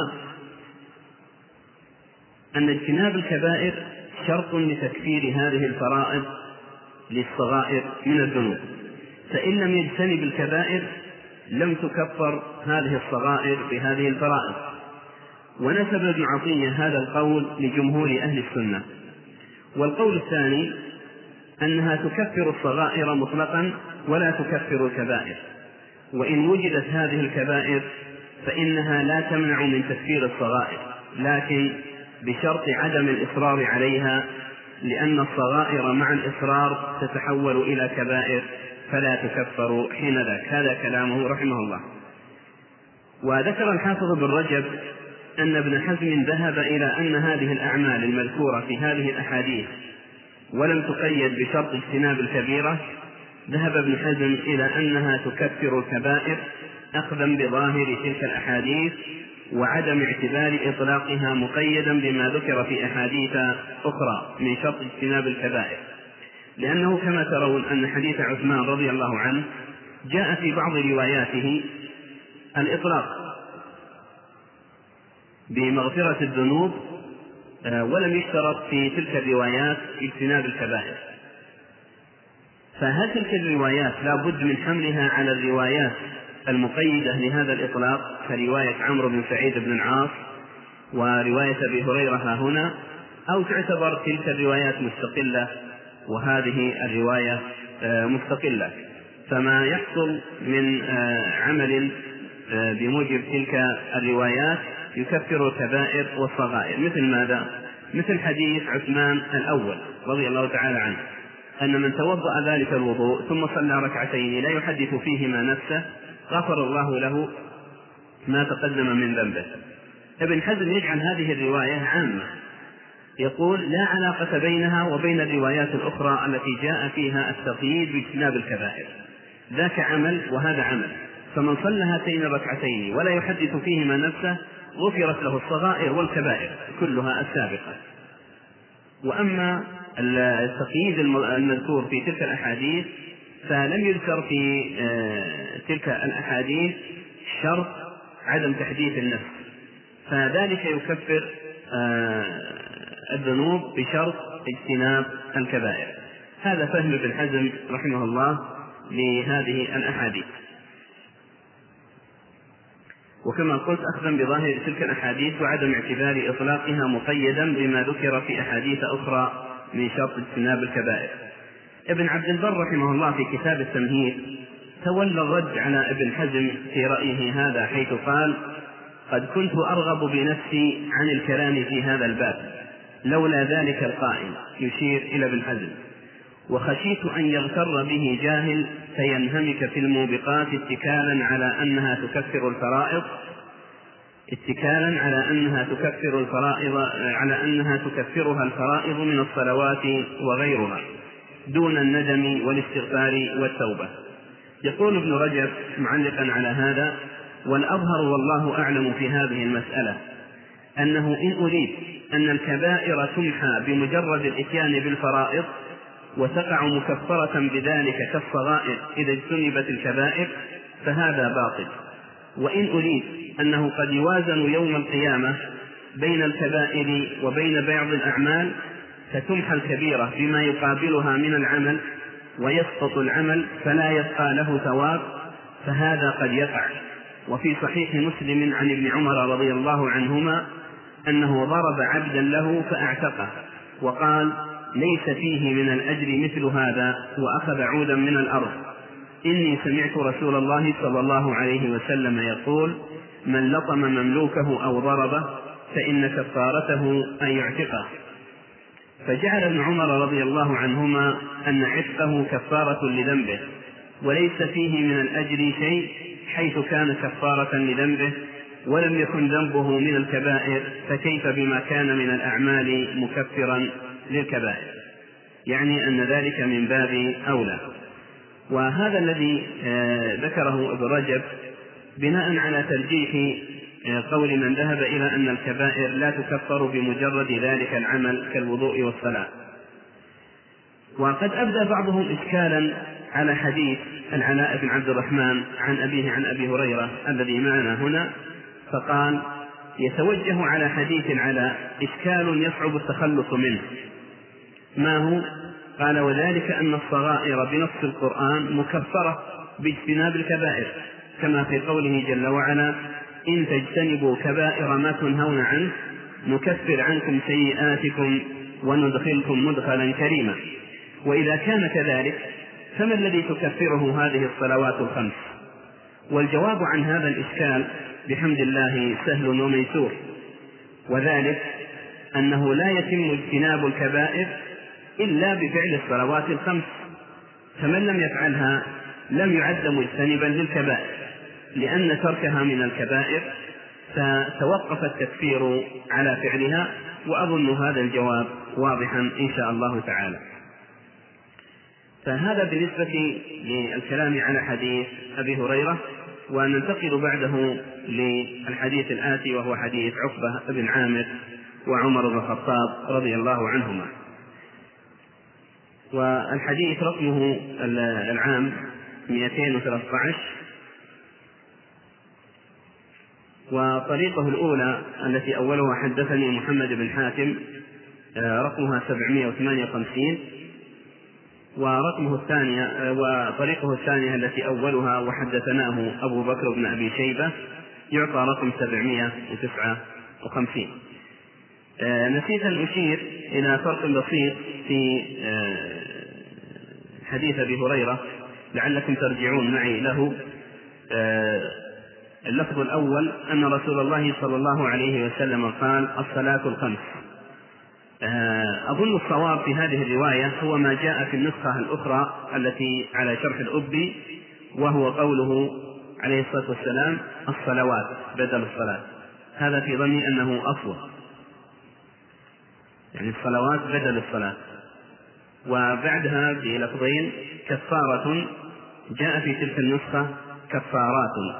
Speaker 1: أن اجتناب الكبائر شرط لتكفير هذه الفرائض للصغائر من الذنوب، فإن لم يجتنب الكبائر لم تكفر هذه الصغائر بهذه الفرائض. ونسب ابن عطية هذا القول لجمهور أهل السنة. والقول الثاني أنها تكفر الصغائر مطلقا ولا تكفر الكبائر، وإن وجدت هذه الكبائر فإنها لا تمنع من تكفير الصغائر، لكن بشرط عدم الإصرار عليها، لأن الصغائر مع الإصرار تتحول إلى كبائر فلا تكفر حين ذاك. هذا كلامه رحمه الله. وذكر الحافظ بن رجب أن ابن حزم ذهب إلى أن هذه الأعمال المذكورة في هذه الأحاديث ولم تقيد بشرط اجتناب الكبيرة، ذهب ابن حزم إلى أنها تكفر الكبائر أخذا بظاهر تلك الأحاديث، وعدم اعتبار إطلاقها مقيدا بما ذكر في أحاديث أخرى من شرط اجتناب الكبائر، لأنه كما ترون أن حديث عثمان رضي الله عنه جاء في بعض رواياته الإطلاق بمغفرة الذنوب، ولم يشترط في تلك الروايات اجتناب الكبائر. فهل تلك الروايات لا بد من حملها على الروايات المقيدة لهذا الإطلاق كرواية عمرو بن سعيد بن العاص ورواية أبي هريرة هنا، أو تعتبر تلك الروايات مستقلة وهذه الرواية مستقلة؟ فما يحصل من عمل بموجب تلك الروايات يكفر الكبائر والصغائر. مثل ماذا؟ مثل حديث عثمان الأول رضي الله تعالى عنه أن من توضأ ذلك الوضوء ثم صلى ركعتين لا يحدث فيهما نفسه غفر الله له ما تقدم من ذنبه. ابن حزم يجعل هذه الرواية عامة، يقول لا علاقة بينها وبين الروايات الأخرى التي جاء فيها التقييد باجتناب الكبائر، ذاك عمل وهذا عمل، فمن صلى هاتين الركعتين ولا يحدث فيهما نفسه غفرت له الصغائر والكبائر كلها السابقة. وأما التقييد المذكور في تلك الأحاديث فلم يذكر في تلك الأحاديث شرط عدم تحديث النفس، فذلك يكفر الذنوب بشرط اجتناب الكبائر. هذا فهم ابن حزم رحمه الله لهذه الأحاديث. وكما قلت أخذا بظاهر تلك الأحاديث وعدم اعتبار إطلاقها مقيدا بما ذكر في أحاديث أخرى من شرط اجتناب الكبائر. ابن عبد البر رحمه الله في كتاب التمهيد تولى الرد على ابن حزم في رأيه هذا، حيث قال: قد كنت أرغب بنفسي عن الكلام في هذا الباب لولا ذلك القائل، يشير إلى ابن حزم، وخشيت أن يغتر به جاهل فينهمك في الموبقات اتكالا على أنها تكفرها الفرائض من الصلوات وغيرها دون الندم والاستغفار والتوبة. يقول ابن رجب معلقا على هذا: والأظهر والله أعلم في هذه المسألة أنه إن أريد أن الكبائر تمحى بمجرد الإتيان بالفرائض وتقع مكفرة بذلك كالصغائر إذا اجتنبت الكبائر فهذا باطل، وإن أريد أنه قد يوازن يوم القيامة بين الكبائر وبين بعض الأعمال فتمحى الكبيرة بما يقابلها من العمل ويسقط العمل فلا يبقى له ثواب، فهذا قد يقع. وفي صحيح مسلم عن ابن عمر رضي الله عنهما أنه ضرب عبدا له فأعتقه وقال: ليس فيه من الأجر مثل هذا، وأخذ عودا من الأرض. إني سمعت رسول الله صلى الله عليه وسلم يقول: من لطم مملوكه أو ضربه فإن كفارته أن يعتقه. فجعل ابن عمر رضي الله عنهما أن عتقه كفارة لذنبه، وليس فيه من الأجر شيء حيث كان كفارة لذنبه ولم يكن ذنبه من الكبائر، فكيف بما كان من الأعمال مكفرا للكبائر؟ يعني أن ذلك من باب أولى. وهذا الذي ذكره ابن رجب بناء على ترجيح قول من ذهب إلى أن الكبائر لا تكفر بمجرد ذلك العمل كالوضوء والصلاة. وقد أبدى بعضهم إشكالا على حديث العلاء بن عبد الرحمن عن أبيه عن أبي هريرة الذي معنا هنا، فقال: يتوجه على حديث العلاء إشكال يصعب التخلص منه. ما هو؟ قال: وذلك أن الصغائر بنص القرآن مكفرة باجتناب الكبائر، كما في قوله جل وعلا: إن تجتنبوا كبائر ما تنهون عنه نكفر عنكم سيئاتكم وندخلكم مدخلا كريما. وإذا كان كذلك فما الذي تكفره هذه الصلوات الخمس؟ والجواب عن هذا الإشكال بحمد الله سهل وميسور، وذلك أنه لا يتم اجتناب الكبائر إلا بفعل الصلوات الخمس، فمن لم يفعلها لم يعد مجتنبا للكبائر، لأن تركها من الكبائر فتوقف التكفير على فعلها. وأظن هذا الجواب واضحا إن شاء الله تعالى. فهذا بالنسبة للكلام على حديث أبي هريرة، وننتقل بعده للحديث الآتي وهو حديث عقبة بن عامر وعمر بن الخطاب رضي الله عنهما. والحديث رقمه العام 213، وطريقه الأولى التي أولها حدثني محمد بن حاتم رقمها 758، وطريقه الثانية التي أولها وحدثناه أبو بكر بن أبي شيبة يعطى رقم 759. نسيت أن أشير إلى فرق بسيط في حديث أبي هريرة لعلكم ترجعون معي له. اللفظ الأول أن رسول الله صلى الله عليه وسلم قال: الصلاة الخمس. أظن الصواب في هذه الرواية هو ما جاء في النسخة الأخرى التي على شرح الأبي، وهو قوله عليه الصلاة والسلام: الصلوات بدل الصلاة. هذا في ظني أنه أصوب، يعني الصلوات بدل الصلاة. وبعدها بلفظين: كفارة، جاء في تلك النسخة كفارات.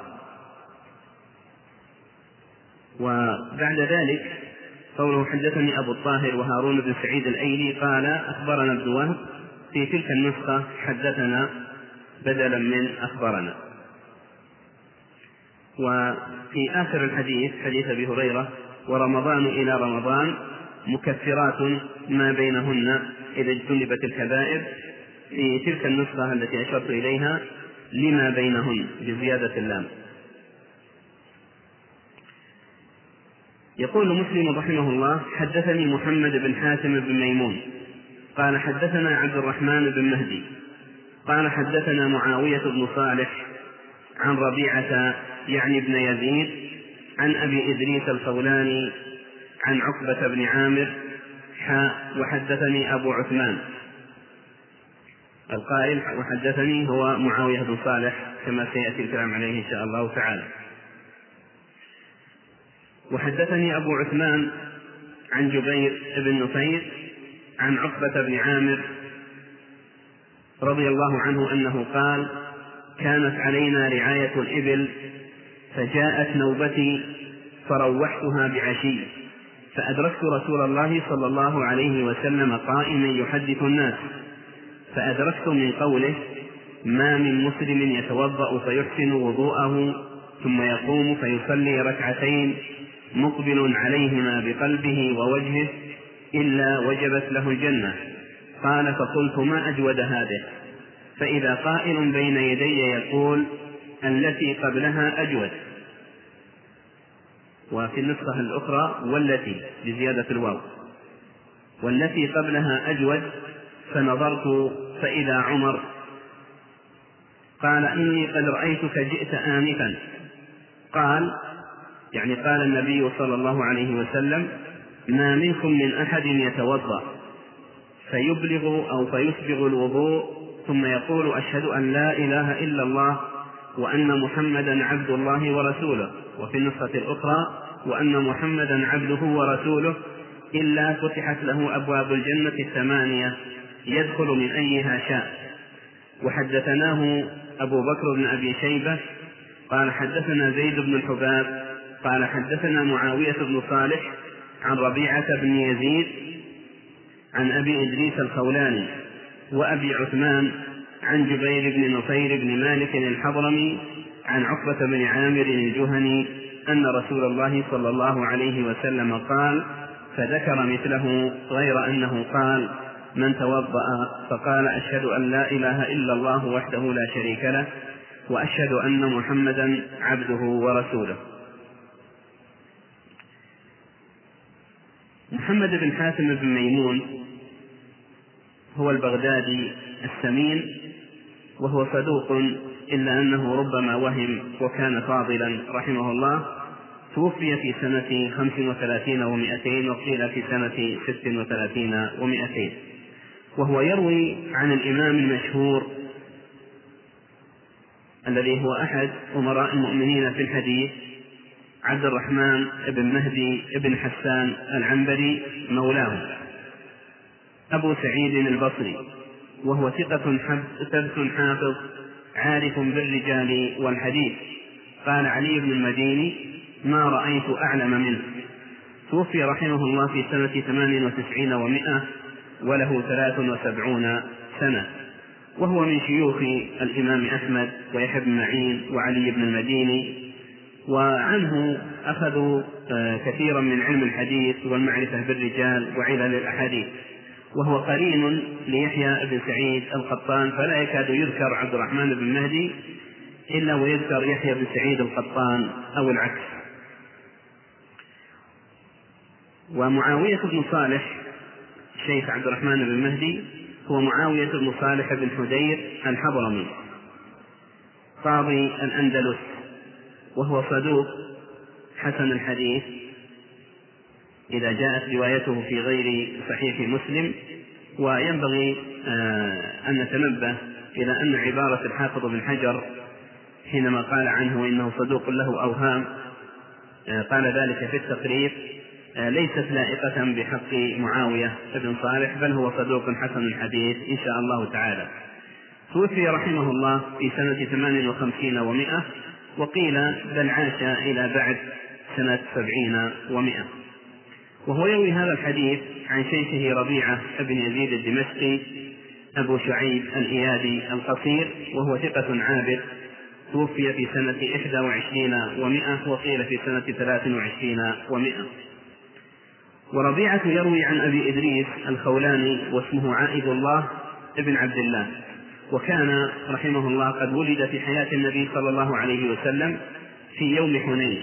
Speaker 1: وبعد ذلك قوله: حدثني أبو الطاهر وهارون بن سعيد الأيلي قال أخبرنا ابن وهب، في تلك النسخة حدثنا بدلا من أخبرنا. وفي آخر الحديث حديث أبي هريرة: ورمضان إلى رمضان مكفرات ما بينهن إذا اجتنبت الكبائر، في تلك النسخة التي أشرت إليها لما بينهن بزيادة اللام. يقول مسلم رحمه الله: حدثني محمد بن حاتم بن ميمون قال حدثنا عبد الرحمن بن مهدي قال حدثنا معاوية بن صالح عن ربيعة يعني بن يزيد عن أبي إدريس الخولاني عن عقبة بن عامر وحدثني أبو عثمان. القائل وحدثني هو معاوية بن صالح كما سيأتي الكلام عليه إن شاء الله تعالى. وحدثني أبو عثمان عن جبير بن نفير عن عقبة بن عامر رضي الله عنه أنه قال: كانت علينا رعاية الإبل فجاءت نوبتي فروحتها بعشي، فأدركت رسول الله صلى الله عليه وسلم قائما يحدث الناس، فأدركت من قوله: ما من مسلم يتوضأ فيحسن وضوءه ثم يقوم فيصلي ركعتين مقبل عليهما بقلبه ووجهه إلا وجبت له الجنة. قال فقلت ما أجود هذه؟ فإذا قائل بين يدي يقول التي قبلها أجود، وفي النسخة الأخرى والتي بزيادة الواو، والتي قبلها أجود. فنظرت فإذا عمر قال إني قد رأيتك جئت آنفا. قال يعني قال النبي صلى الله عليه وسلم ما منكم من أحد يتوضأ فيبلغ أو فيسبغ الوضوء ثم يقول أشهد أن لا إله إلا الله وأن محمدا عبد الله ورسوله، وفي النسخة الأخرى وأن محمدا عبده ورسوله، إلا فتحت له أبواب الجنة 8 يدخل من أيها شاء. وحدثناه أبو بكر بن أبي شيبة قال حدثنا زيد بن الحباب قال حدثنا معاوية بن صالح عن ربيعة بن يزيد عن أبي إدريس الخولاني وأبي عثمان عن جبير بن نفير بن مالك الحضرمي عن عقبة بن عامر الجهني أن رسول الله صلى الله عليه وسلم قال، فذكر مثله غير أنه قال من توضأ فقال أشهد أن لا إله إلا الله وحده لا شريك له وأشهد أن محمدا عبده ورسوله. محمد بن حاتم بن ميمون هو البغدادي السمين، وهو صدوق إلا أنه ربما وهم وكان فاضلا رحمه الله. توفي في سنة 35 و200 وقيل في سنة 36 و200. وهو يروي عن الإمام المشهور الذي هو أحد أمراء المؤمنين في الحديث عبد الرحمن بن مهدي بن حسان العنبري مولاه أبو سعيد البصري، وهو ثقة ثبت حافظ عارف بالرجال والحديث. قال علي بن المديني ما رأيت أعلم منه. توفي رحمه الله في سنة 98 و100 وله 73 سنة، وهو من شيوخ الإمام أحمد ويحيى بن معين وعلي بن المديني، وعنه أخذوا كثيرا من علم الحديث والمعرفة بالرجال وعلل الأحاديث. وهو قرين ليحيى بن سعيد القطان، فلا يكاد يذكر عبد الرحمن بن مهدي إلا ويذكر يحيى بن سعيد القطان أو العكس. ومعاوية بن صالح شيخ عبد الرحمن بن مهدي هو معاوية بن صالح بن حدير الحضرمي قاضي الأندلس، وهو صدوق حسن الحديث إذا جاءت روايته في غير صحيح مسلم. وينبغي أن نتنبه إلى أن عبارة الحافظ بن حجر حينما قال عنه إنه صدوق له أوهام قال ذلك في التقريب ليست لائقة بحق معاوية بن صالح، بل هو صدوق حسن الحديث إن شاء الله تعالى. توفي رحمه الله في سنة 58 و100 وقيل بل عاش إلى بعد سنة 70 و100. وهو يروي هذا الحديث عن شيخه ربيعة بن يزيد الدمشقي أبو شعيب الإيادي القصير، وهو ثقة عابد. توفي في سنة 21 و100 وقيل في سنة 23 و100. وربيعة يروي عن أبي إدريس الخولاني واسمه عائد الله ابن عبد الله، وكان رحمه الله قد ولد في حياة النبي صلى الله عليه وسلم في يوم حنين،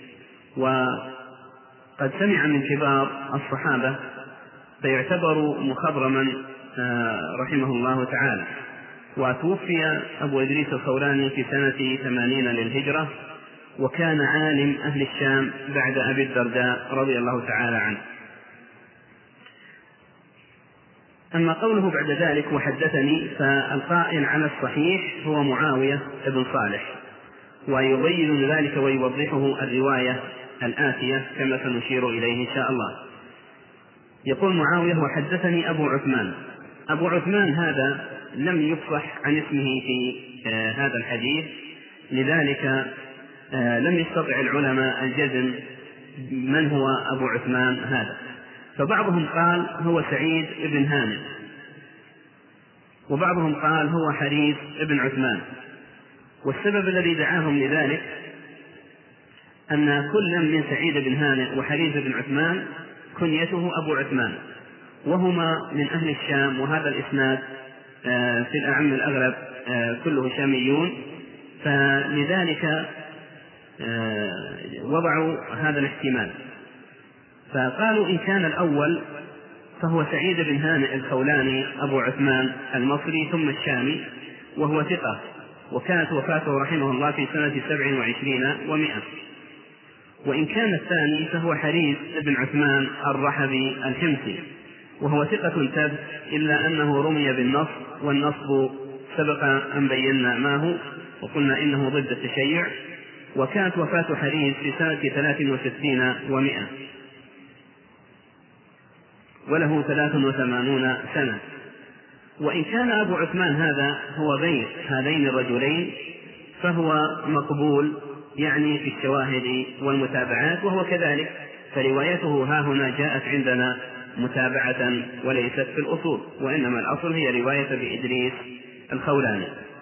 Speaker 1: وقد سمع من كبار الصحابة فيعتبر مخضرما رحمه الله تعالى. وتوفي أبو إدريس الخولاني في سنة 80 للهجرة، وكان عالم أهل الشام بعد أبي الدرداء رضي الله تعالى عنه. أما قوله بعد ذلك وحدثني، فالقائل على الصحيح هو معاوية بن صالح، ويبين ذلك ويوضحه الرواية الآتية كما سنشير إليه إن شاء الله. يقول معاوية وحدثني أبو عثمان. أبو عثمان هذا لم يفصح عن اسمه في هذا الحديث، لذلك لم يستطع العلماء الجزم من هو أبو عثمان هذا، فبعضهم قال هو سعيد بن هانئ، وبعضهم قال هو حريث بن عثمان. والسبب الذي دعاهم لذلك أن كل من سعيد بن هانئ وحريث بن عثمان كنيته أبو عثمان، وهما من أهل الشام، وهذا الإسناد في الأعم الأغلب كله شاميون، فلذلك وضعوا هذا الاحتمال، فقالوا إن كان الأول فهو سعيد بن هانئ الخولاني أبو عثمان المصري ثم الشامي، وهو ثقة، وكانت وفاته رحمه الله في سنة 27 و100. وإن كان الثاني فهو حريث بن عثمان الرحبي الحمصي، وهو ثقة ثبت، إلا أنه رمي بالنصب، والنصب سبق أن بينا ما هو وقلنا إنه ضد التشيع. وكانت وفاة حريث في سنة 63 و100، وله 83 سنة. وإن كان أبو عثمان هذا هو غير هذين الرجلين فهو مقبول، يعني في الشواهد والمتابعات، وهو كذلك، فروايته ها هنا جاءت عندنا متابعة وليست في الأصول، وإنما الأصل هي رواية بإدريس الخولاني.